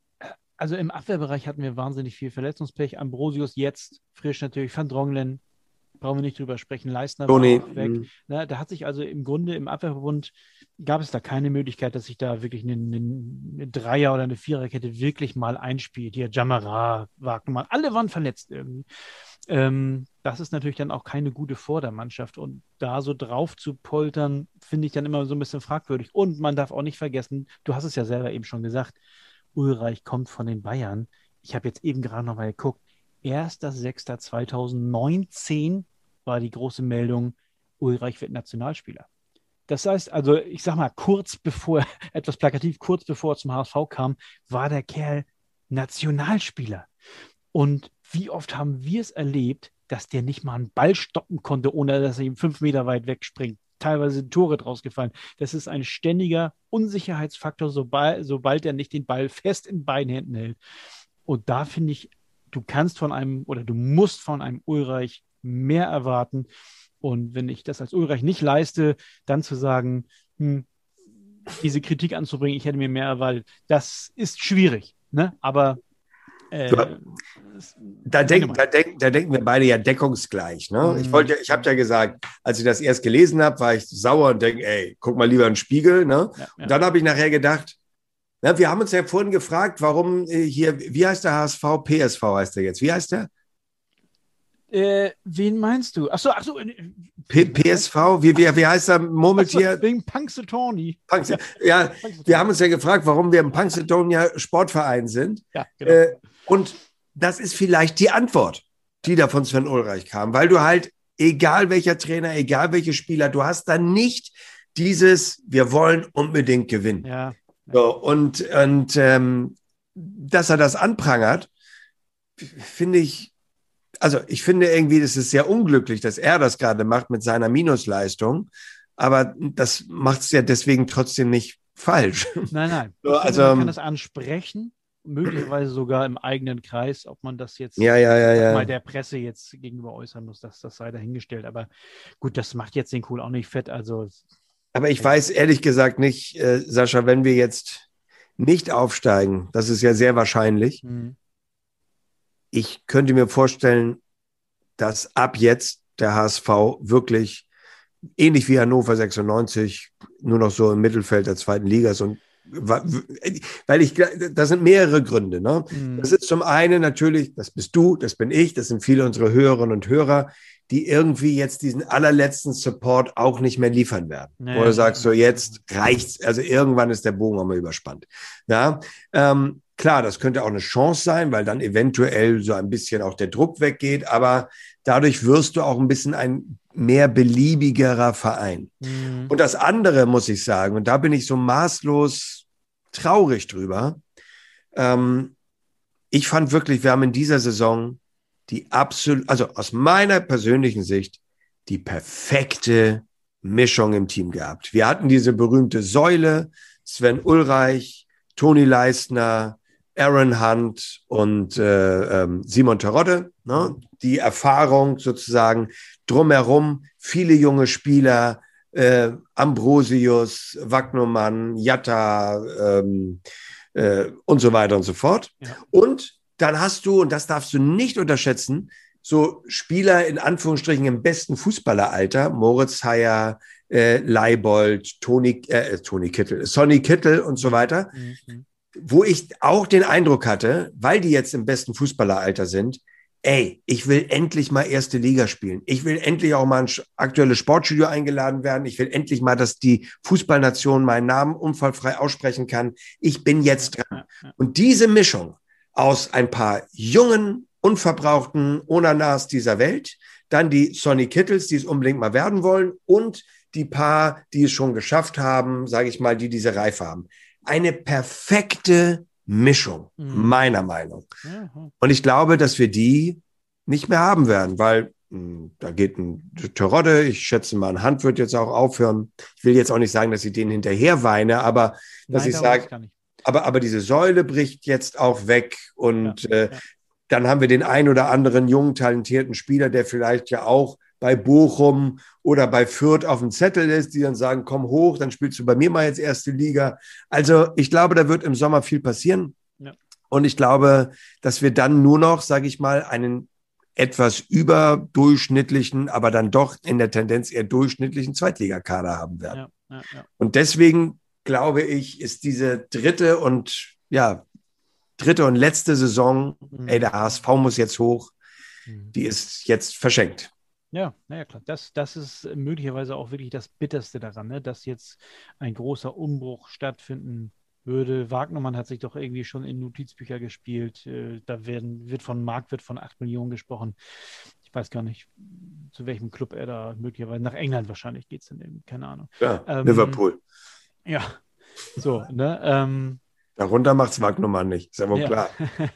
also im Abwehrbereich hatten wir wahnsinnig viel Verletzungspech. Ambrosius jetzt, frisch natürlich, Van Dronglen, brauchen wir nicht drüber sprechen, Leistner war auch weg. Mhm. Na, da hat sich also im Grunde im Abwehrbund, gab es da keine Möglichkeit, dass sich da wirklich eine, eine, eine Dreier- oder eine Viererkette wirklich mal einspielt. Hier Jamara, Wagnermann, alle waren verletzt irgendwie. Ähm, das ist natürlich dann auch keine gute Vordermannschaft und da so drauf zu poltern, finde ich dann immer so ein bisschen fragwürdig. Und man darf auch nicht vergessen, du hast es ja selber eben schon gesagt, Ulreich kommt von den Bayern. Ich habe jetzt eben gerade noch mal geguckt, erster sechster zweitausendneunzehn war die große Meldung, Ulreich wird Nationalspieler. Das heißt also, ich sag mal, kurz bevor, etwas plakativ, kurz bevor er zum H S V kam, war der Kerl Nationalspieler. Und wie oft haben wir es erlebt, dass der nicht mal einen Ball stoppen konnte, ohne dass er ihm fünf Meter weit wegspringt. Teilweise sind Tore draus gefallen. Das ist ein ständiger Unsicherheitsfaktor, sobald, sobald er nicht den Ball fest in beiden Händen hält. Und da finde ich, du kannst von einem oder du musst von einem Ulreich mehr erwarten. Und wenn ich das als Ulreich nicht leiste, dann zu sagen, hm, diese Kritik anzubringen, ich hätte mir mehr erwartet, das ist schwierig. Ne? Aber äh, da, denk, da, denk, da denken wir beide ja deckungsgleich. Ne? Mhm. Ich, wollte, ich habe ja gesagt, als ich das erst gelesen habe, war ich sauer und denke, ey, guck mal lieber in den Spiegel. Ne? Ja, ja. Und dann habe ich nachher gedacht, na, wir haben uns ja vorhin gefragt, warum äh, hier, wie heißt der H S V? P S V heißt der jetzt. Wie heißt der? Äh, wen meinst du? Achso, achso. P PSV, wie, wie, wie heißt der Murmeltier? So, wegen Punxsutawney. Punks ja, ja Punxsutawney. Wir haben uns ja gefragt, warum wir im Punxsutawney Sportverein sind. Ja, genau. Äh, und das ist vielleicht die Antwort, die da von Sven Ulreich kam, weil du halt, egal welcher Trainer, egal welche Spieler, du hast dann nicht dieses, wir wollen unbedingt gewinnen. Ja. So, und und ähm, dass er das anprangert, finde ich, also ich finde irgendwie, das ist sehr unglücklich, dass er das gerade macht mit seiner Minusleistung, aber das macht es ja deswegen trotzdem nicht falsch. Nein, nein. So, ich also, finde, man kann das ansprechen, möglicherweise sogar im eigenen Kreis, ob man das jetzt ja, ja, ja, ja. mal der Presse jetzt gegenüber äußern muss, dass das sei dahingestellt. Aber gut, das macht jetzt den Kohl auch nicht fett, also Aber ich weiß ehrlich gesagt nicht, äh, Sascha, wenn wir jetzt nicht aufsteigen, das ist ja sehr wahrscheinlich. Mhm. Ich könnte mir vorstellen, dass ab jetzt der H S V wirklich ähnlich wie Hannover sechsundneunzig nur noch so im Mittelfeld der zweiten Liga ist. Und weil ich, das sind mehrere Gründe. Ne? Mhm. Das ist zum einen natürlich, das bist du, das bin ich, das sind viele unserer Hörerinnen und Hörer, die irgendwie jetzt diesen allerletzten Support auch nicht mehr liefern werden. Nee, Wo du sagst, nee. so jetzt reicht's, also irgendwann ist der Bogen auch mal überspannt. Ja, ähm, klar, das könnte auch eine Chance sein, weil dann eventuell so ein bisschen auch der Druck weggeht, aber dadurch wirst du auch ein bisschen ein mehr beliebigerer Verein. Mhm. Und das andere muss ich sagen, und da bin ich so maßlos traurig drüber, ähm, ich fand wirklich, wir haben in dieser Saison die absolut, also aus meiner persönlichen Sicht, die perfekte Mischung im Team gehabt. Wir hatten diese berühmte Säule, Sven Ulreich, Toni Leistner, Aaron Hunt und äh, ähm, Simon Terodde, ne? Die Erfahrung sozusagen drumherum, viele junge Spieler, äh, Ambrosius, Wagnumann, Jatta ähm, äh, und so weiter und so fort. Ja. Und dann hast du, und das darfst du nicht unterschätzen, so Spieler in Anführungsstrichen im besten Fußballeralter, Moritz Heyer, äh, Leibold, Toni, äh, Toni Kittel, Sonny Kittel und so weiter, Mhm. wo ich auch den Eindruck hatte, weil die jetzt im besten Fußballeralter sind, ey, ich will endlich mal erste Liga spielen. Ich will endlich auch mal ein aktuelles Sportstudio eingeladen werden. Ich will endlich mal, dass die Fußballnation meinen Namen unfallfrei aussprechen kann. Ich bin jetzt dran. Ja, ja. Und diese Mischung aus ein paar jungen, unverbrauchten Onanas dieser Welt, dann die Sonny Kittels, die es unbedingt mal werden wollen, und die paar, die es schon geschafft haben, sage ich mal, die diese Reife haben. Eine perfekte Mischung, Mhm. meiner Meinung. Ja, Und ich glaube, dass wir die nicht mehr haben werden, weil mh, da geht ein Terodde, ich schätze mal, ein Hand wird jetzt auch aufhören. Ich will jetzt auch nicht sagen, dass ich denen hinterher weine, aber dass Nein, ich darum geht's sage, gar nicht. aber, aber diese Säule bricht jetzt auch weg und Ja, äh, ja. dann haben wir den ein oder anderen jungen, talentierten Spieler, der vielleicht ja auch bei Bochum oder bei Fürth auf dem Zettel ist, die dann sagen, komm hoch, dann spielst du bei mir mal jetzt erste Liga. Also ich glaube, da wird im Sommer viel passieren. Ja. Und ich glaube, dass wir dann nur noch, sage ich mal, einen etwas überdurchschnittlichen, aber dann doch in der Tendenz eher durchschnittlichen Zweitligakader haben werden. Ja, ja, ja. Und deswegen glaube ich, ist diese dritte und ja, dritte und letzte Saison, Mhm. ey, der H S V muss jetzt hoch, Mhm. die ist jetzt verschenkt. Ja, naja, klar. Das, das ist möglicherweise auch wirklich das Bitterste daran, ne? Dass jetzt ein großer Umbruch stattfinden würde. Wagnermann hat sich doch irgendwie schon in Notizbücher gespielt. Äh, Da werden, wird von Marktwert von acht Millionen gesprochen. Ich weiß gar nicht, zu welchem Club er da möglicherweise, nach England wahrscheinlich geht es dann irgendwie, keine Ahnung. Ja, Ähm, Liverpool. Ja, so, ne? Ähm, Darunter macht es Wagnumann nicht, ist ja wohl Ja. klar.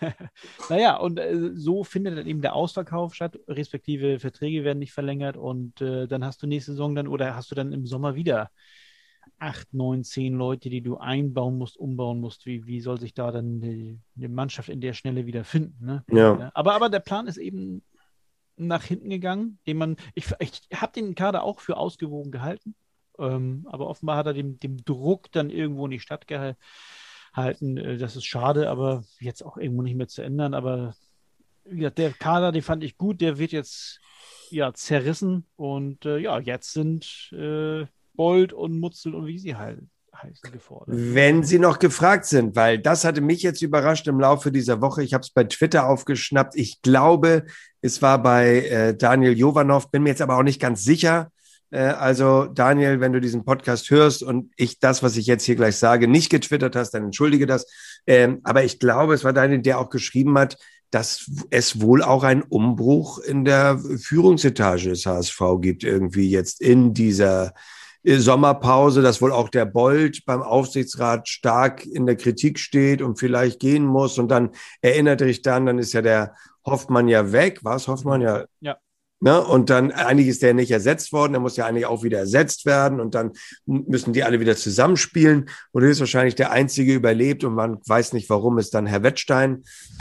Naja, und äh, so findet dann eben der Ausverkauf statt, respektive Verträge werden nicht verlängert und äh, dann hast du nächste Saison dann oder hast du dann im Sommer wieder acht, neun, zehn Leute, die du einbauen musst, umbauen musst. Wie, wie soll sich da dann die, die Mannschaft in der Schnelle wieder finden? Ne? Ja. Aber, aber der Plan ist eben nach hinten gegangen, den man, ich, ich habe den Kader auch für ausgewogen gehalten, ähm, aber offenbar hat er dem, dem Druck dann irgendwo nicht stattgehalten. Halten. Äh, Das ist schade, aber jetzt auch irgendwo nicht mehr zu ändern. Aber wie gesagt, der Kader, den fand ich gut, der wird jetzt ja zerrissen und äh, ja, jetzt sind äh, Bold und Mutzel und wie sie halt heißen gefordert. Wenn Sie noch gefragt sind, weil das hatte mich jetzt überrascht im Laufe dieser Woche. Ich habe es bei Twitter aufgeschnappt. Ich glaube, es war bei äh, Daniel Jovanov, bin mir jetzt aber auch nicht ganz sicher. Äh, also Daniel, wenn du diesen Podcast hörst und ich das, was ich jetzt hier gleich sage, nicht getwittert hast, dann entschuldige das. Ähm, aber ich glaube, es war Daniel, der auch geschrieben hat, dass es wohl auch einen Umbruch in der Führungsetage des H S V gibt, irgendwie jetzt in dieser Sommerpause, dass wohl auch der Bold beim Aufsichtsrat stark in der Kritik steht und vielleicht gehen muss. Und dann erinnert dich dann, dann ist ja der Hoffmann ja weg. War es Hoffmann? Ja. Ja. Ne? Und dann, eigentlich ist der nicht ersetzt worden, der muss ja eigentlich auch wieder ersetzt werden und dann müssen die alle wieder zusammenspielen und ist wahrscheinlich der Einzige überlebt und man weiß nicht, warum es dann Herr Wettstein,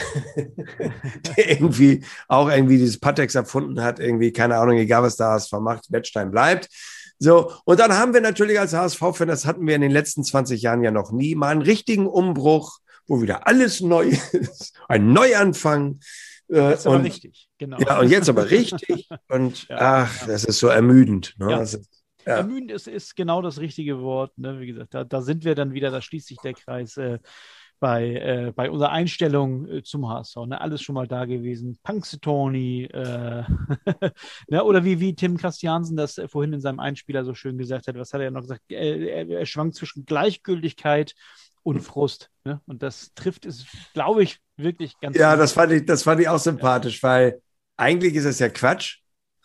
der irgendwie auch irgendwie dieses Patex erfunden hat, irgendwie, keine Ahnung, egal was da ist, vermacht, Wettstein bleibt. So, und dann haben wir natürlich als H S V-Fan, das hatten wir in den letzten zwanzig Jahren ja noch nie, mal einen richtigen Umbruch, wo wieder alles neu ist, ein Neuanfang. Äh, jetzt aber und, richtig, genau. Ja, und jetzt aber richtig. Und ja, ach, ja. das ist so ermüdend. Ne? Ja. Das ist, ja. Ermüdend ist, ist genau das richtige Wort. Ne? Wie gesagt, da, da sind wir dann wieder, da schließt sich der Kreis äh, bei, äh, bei unserer Einstellung äh, zum H S V. Ne? Alles schon mal da gewesen. Punxsutawney, äh, ne? Oder wie, wie Tim Christiansen das äh, vorhin in seinem Einspieler so schön gesagt hat. Was hat er noch gesagt? Äh, er, er schwankt zwischen Gleichgültigkeit und Frust. Ne? Und das trifft es, glaube ich, wirklich ganz Ja, gut. das fand ich, das fand ich auch sympathisch, ja. Weil eigentlich ist es ja Quatsch.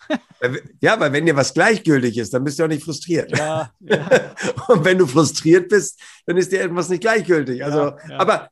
Ja, weil wenn dir was gleichgültig ist, dann bist du auch nicht frustriert. Ja, ja. Und wenn du frustriert bist, dann ist dir etwas nicht gleichgültig. Also, ja, ja. Aber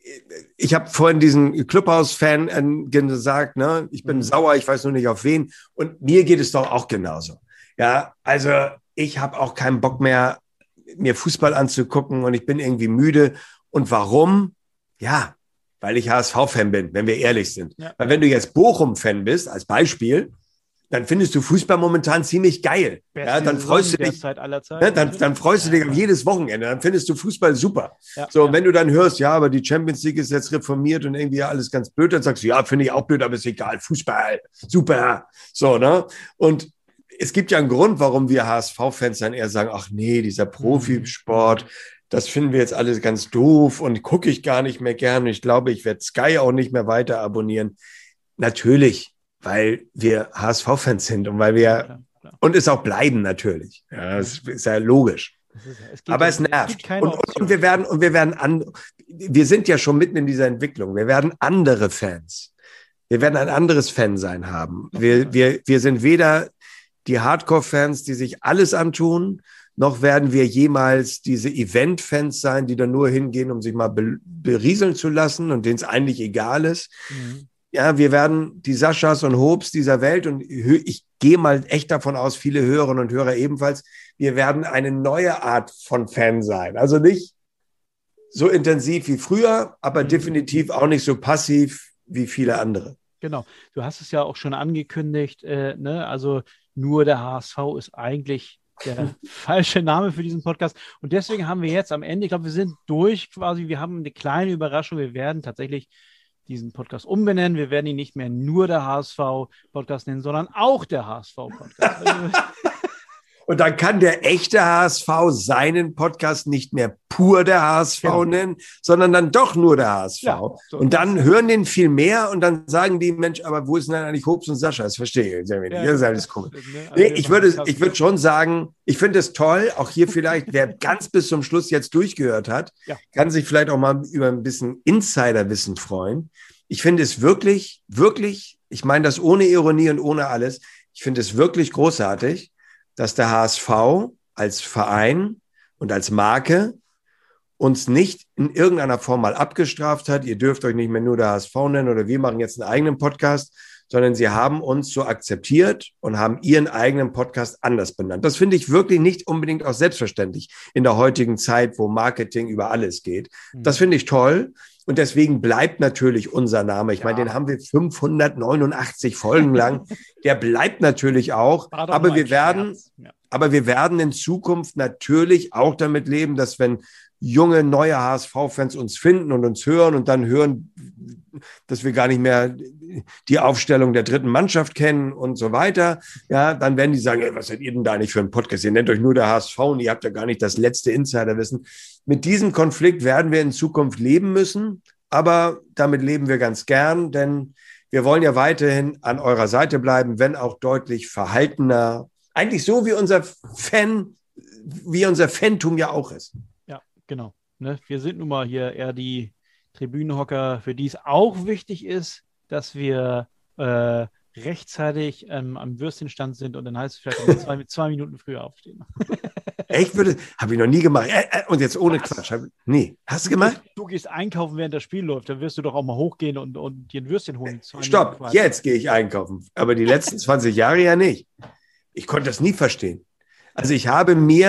ich habe vorhin diesen Clubhouse-Fan gesagt, ne? Ich bin mhm. sauer, ich weiß nur nicht auf wen. Und mir geht es doch auch genauso. Ja, also ich habe auch keinen Bock mehr, mir Fußball anzugucken und ich bin irgendwie müde. Und warum? Ja, weil ich H S V-Fan bin, wenn wir ehrlich sind. Ja. Weil wenn du jetzt Bochum-Fan bist, als Beispiel, dann findest du Fußball momentan ziemlich geil. Ja, dann freust du dich, aller Zeit, ne, dann, dann freust du dich auf jedes Wochenende. Dann findest du Fußball super. Ja, so, und wenn du dann hörst, ja, aber die Champions League ist jetzt reformiert und irgendwie alles ganz blöd, dann sagst du, ja, finde ich auch blöd, aber ist egal. Fußball, super. So, ne? Und es gibt ja einen Grund, warum wir H S V-Fans dann eher sagen, ach nee, dieser Profisport, das finden wir jetzt alles ganz doof und gucke ich gar nicht mehr gern. Ich glaube, ich werde Sky auch nicht mehr weiter abonnieren. Natürlich, weil wir H S V-Fans sind und weil wir, ja, klar, klar. Und es auch bleiben natürlich. Ja, das ist ja logisch. Es Aber es nervt. Es und, und, und wir werden, und wir werden an, wir sind ja schon mitten in dieser Entwicklung. Wir werden andere Fans. Wir werden ein anderes Fansein haben. Wir, wir, wir sind weder die Hardcore-Fans, die sich alles antun, noch werden wir jemals diese Event-Fans sein, die da nur hingehen, um sich mal be- berieseln zu lassen und denen es eigentlich egal ist. Mhm. Ja, wir werden die Saschas und Hobs dieser Welt, und ich gehe mal echt davon aus, viele Hörerinnen und Hörer ebenfalls, wir werden eine neue Art von Fan sein. Also nicht so intensiv wie früher, aber mhm. definitiv auch nicht so passiv wie viele andere. Genau, du hast es ja auch schon angekündigt, äh, ne? Also nur der H S V ist eigentlich der falsche Name für diesen Podcast. Und deswegen haben wir jetzt am Ende, ich glaube, wir sind durch quasi, wir haben eine kleine Überraschung, wir werden tatsächlich diesen Podcast umbenennen. Wir werden ihn nicht mehr nur der H S V-Podcast nennen, sondern auch der H S V-Podcast. Und dann kann der echte H S V seinen Podcast nicht mehr pur der H S V genau. nennen, sondern dann doch nur der H S V. Ja, so und dann hören den viel mehr und dann sagen die, Mensch, aber wo ist denn eigentlich Hobs und Sascha? Das verstehe ich. Ja, das ist alles cool. Nee, ich würde, ich würde schon sagen, ich finde es toll, auch hier vielleicht, wer ganz bis zum Schluss jetzt durchgehört hat, ja. kann sich vielleicht auch mal über ein bisschen Insiderwissen freuen. Ich finde es wirklich, wirklich, ich meine das ohne Ironie und ohne alles, ich finde es wirklich großartig, dass der H S V als Verein und als Marke uns nicht in irgendeiner Form mal abgestraft hat. Ihr dürft euch nicht mehr nur der H S V nennen oder wir machen jetzt einen eigenen Podcast, sondern sie haben uns so akzeptiert und haben ihren eigenen Podcast anders benannt. Das finde ich wirklich nicht unbedingt auch selbstverständlich in der heutigen Zeit, wo Marketing über alles geht. Das finde ich toll. Und deswegen bleibt natürlich unser Name. Ich ja. meine, den haben wir fünfhundertneunundachtzig Folgen lang. Der bleibt natürlich auch. Aber wir werden, ja. aber wir werden in Zukunft natürlich auch damit leben, dass wenn junge, neue H S V-Fans uns finden und uns hören und dann hören, dass wir gar nicht mehr die Aufstellung der dritten Mannschaft kennen und so weiter, ja, dann werden die sagen, ey, was seid ihr denn da nicht für einen Podcast? Ihr nennt euch nur der H S V und ihr habt ja gar nicht das letzte Insiderwissen. Mit diesem Konflikt werden wir in Zukunft leben müssen, aber damit leben wir ganz gern, denn wir wollen ja weiterhin an eurer Seite bleiben, wenn auch deutlich verhaltener. Eigentlich so, wie unser Fan, wie unser Fantum ja auch ist. Ja, genau. Ne? Wir sind nun mal hier eher die Tribünenhocker, für die es auch wichtig ist, dass wir äh, rechtzeitig ähm, am Würstchenstand sind und dann heißt es vielleicht zwei, zwei Minuten früher aufstehen. Echt? Habe ich noch nie gemacht. Äh, äh, und jetzt ohne Was? Quatsch. Hab, nee. Hast du gemacht? Du, du gehst einkaufen, während das Spiel läuft. Dann wirst du doch auch mal hochgehen und, und dir ein Würstchen holen. Stopp, jetzt gehe ich einkaufen. Aber die letzten zwanzig Jahre ja nicht. Ich konnte das nie verstehen. Also ich habe mir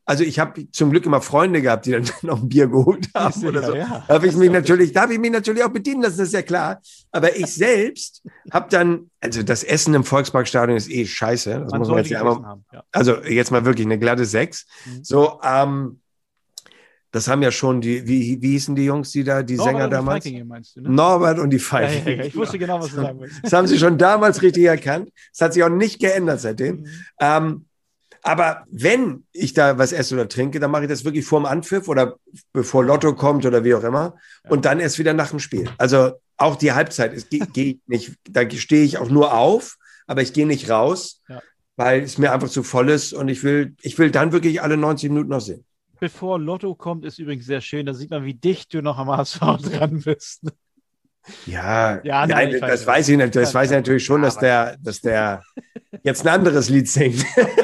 Also ich habe zum Glück immer Freunde gehabt, die dann noch ein Bier geholt haben Ja, oder so. ja. Da habe ich mich natürlich, da habe ich mich natürlich auch bedienen lassen, das ist ja klar. Aber ich selbst habe dann, also das Essen im Volksparkstadion ist eh scheiße. Das Man muss man jetzt sollte ja gegessen einmal, haben. Ja. also jetzt mal wirklich eine glatte Sechs. Mhm. So, ähm, das haben ja schon die, wie, wie hießen die Jungs, die da, die Norbert Sänger und die damals? Feiglinge meinst du, ne? Norbert und die Ja, Feiglinge. ja, ja, ich wusste genau, was du sagen willst. Das haben sie schon damals richtig erkannt. Das hat sich auch nicht geändert seitdem. Mhm. Ähm, aber wenn ich da was esse oder trinke, dann mache ich das wirklich vorm Anpfiff oder bevor Lotto kommt oder wie auch immer. Ja. Und dann erst wieder nach dem Spiel. Also auch die Halbzeit, es geht, geht nicht, da stehe ich auch nur auf, aber ich gehe nicht raus, Ja. weil es mir einfach zu voll ist und ich will, ich will dann wirklich alle neunzig Minuten noch sehen. Bevor Lotto kommt, ist übrigens sehr schön. Da sieht man, wie dicht du noch am H S V dran bist. Ja, Ja, nein, nein, ich das weiß weiß ich natürlich, das Ja, weiß ich ja. natürlich schon, Ja, dass der, dass der jetzt ein anderes Lied singt.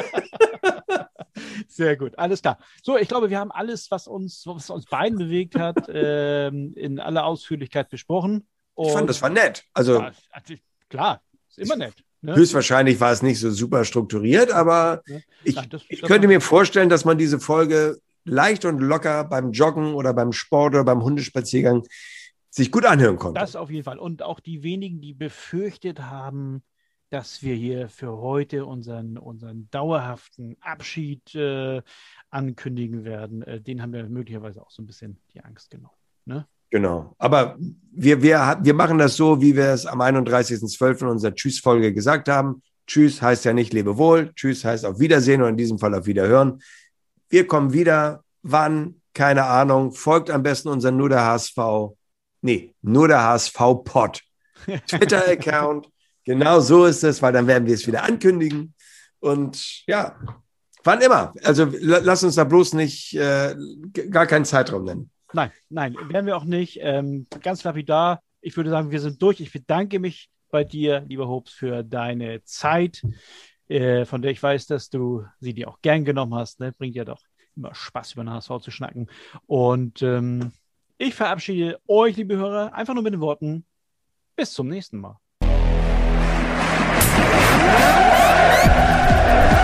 Sehr gut, alles klar. So, ich glaube, wir haben alles, was uns, was uns beiden bewegt hat, ähm, in aller Ausführlichkeit besprochen. Und Ich fand, das war nett. Also ja, also, klar, ist immer nett. Ne? höchstwahrscheinlich war es nicht so super strukturiert, aber Ne? ich, Nein, das- ich das könnte war- mir vorstellen, dass man diese Folge leicht und locker beim Joggen oder beim Sport oder beim Hundespaziergang sich gut anhören konnte. Das auf jeden Fall. Und auch die wenigen, die befürchtet haben, dass wir hier für heute unseren, unseren dauerhaften Abschied äh, ankündigen werden, äh, denen haben wir möglicherweise auch so ein bisschen die Angst genommen. Ne? Genau. Aber wir, wir, wir machen das so, wie wir es am einunddreißigsten zwölften in unserer Tschüss-Folge gesagt haben. Tschüss heißt ja nicht lebe wohl. Tschüss heißt auf Wiedersehen und in diesem Fall auf Wiederhören. Wir kommen wieder. Wann? Keine Ahnung. Folgt am besten unseren Nur der H S V. Nee, Nur der H S V-Pod. Twitter-Account. Genau so ist es, weil dann werden wir es wieder ankündigen. Und ja, wann immer. Also lass uns da bloß nicht, äh, gar keinen Zeitraum nennen. Nein, nein, werden wir auch nicht. Ähm, ganz lapidar. Ich würde sagen, wir sind durch. Ich bedanke mich bei dir, lieber Hobbs, für deine Zeit, äh, von der ich weiß, dass du sie dir auch gern genommen hast. Ne? Bringt ja doch immer Spaß, über den H S V zu schnacken. Und ähm, ich verabschiede euch, liebe Hörer, einfach nur mit den Worten: Bis zum nächsten Mal.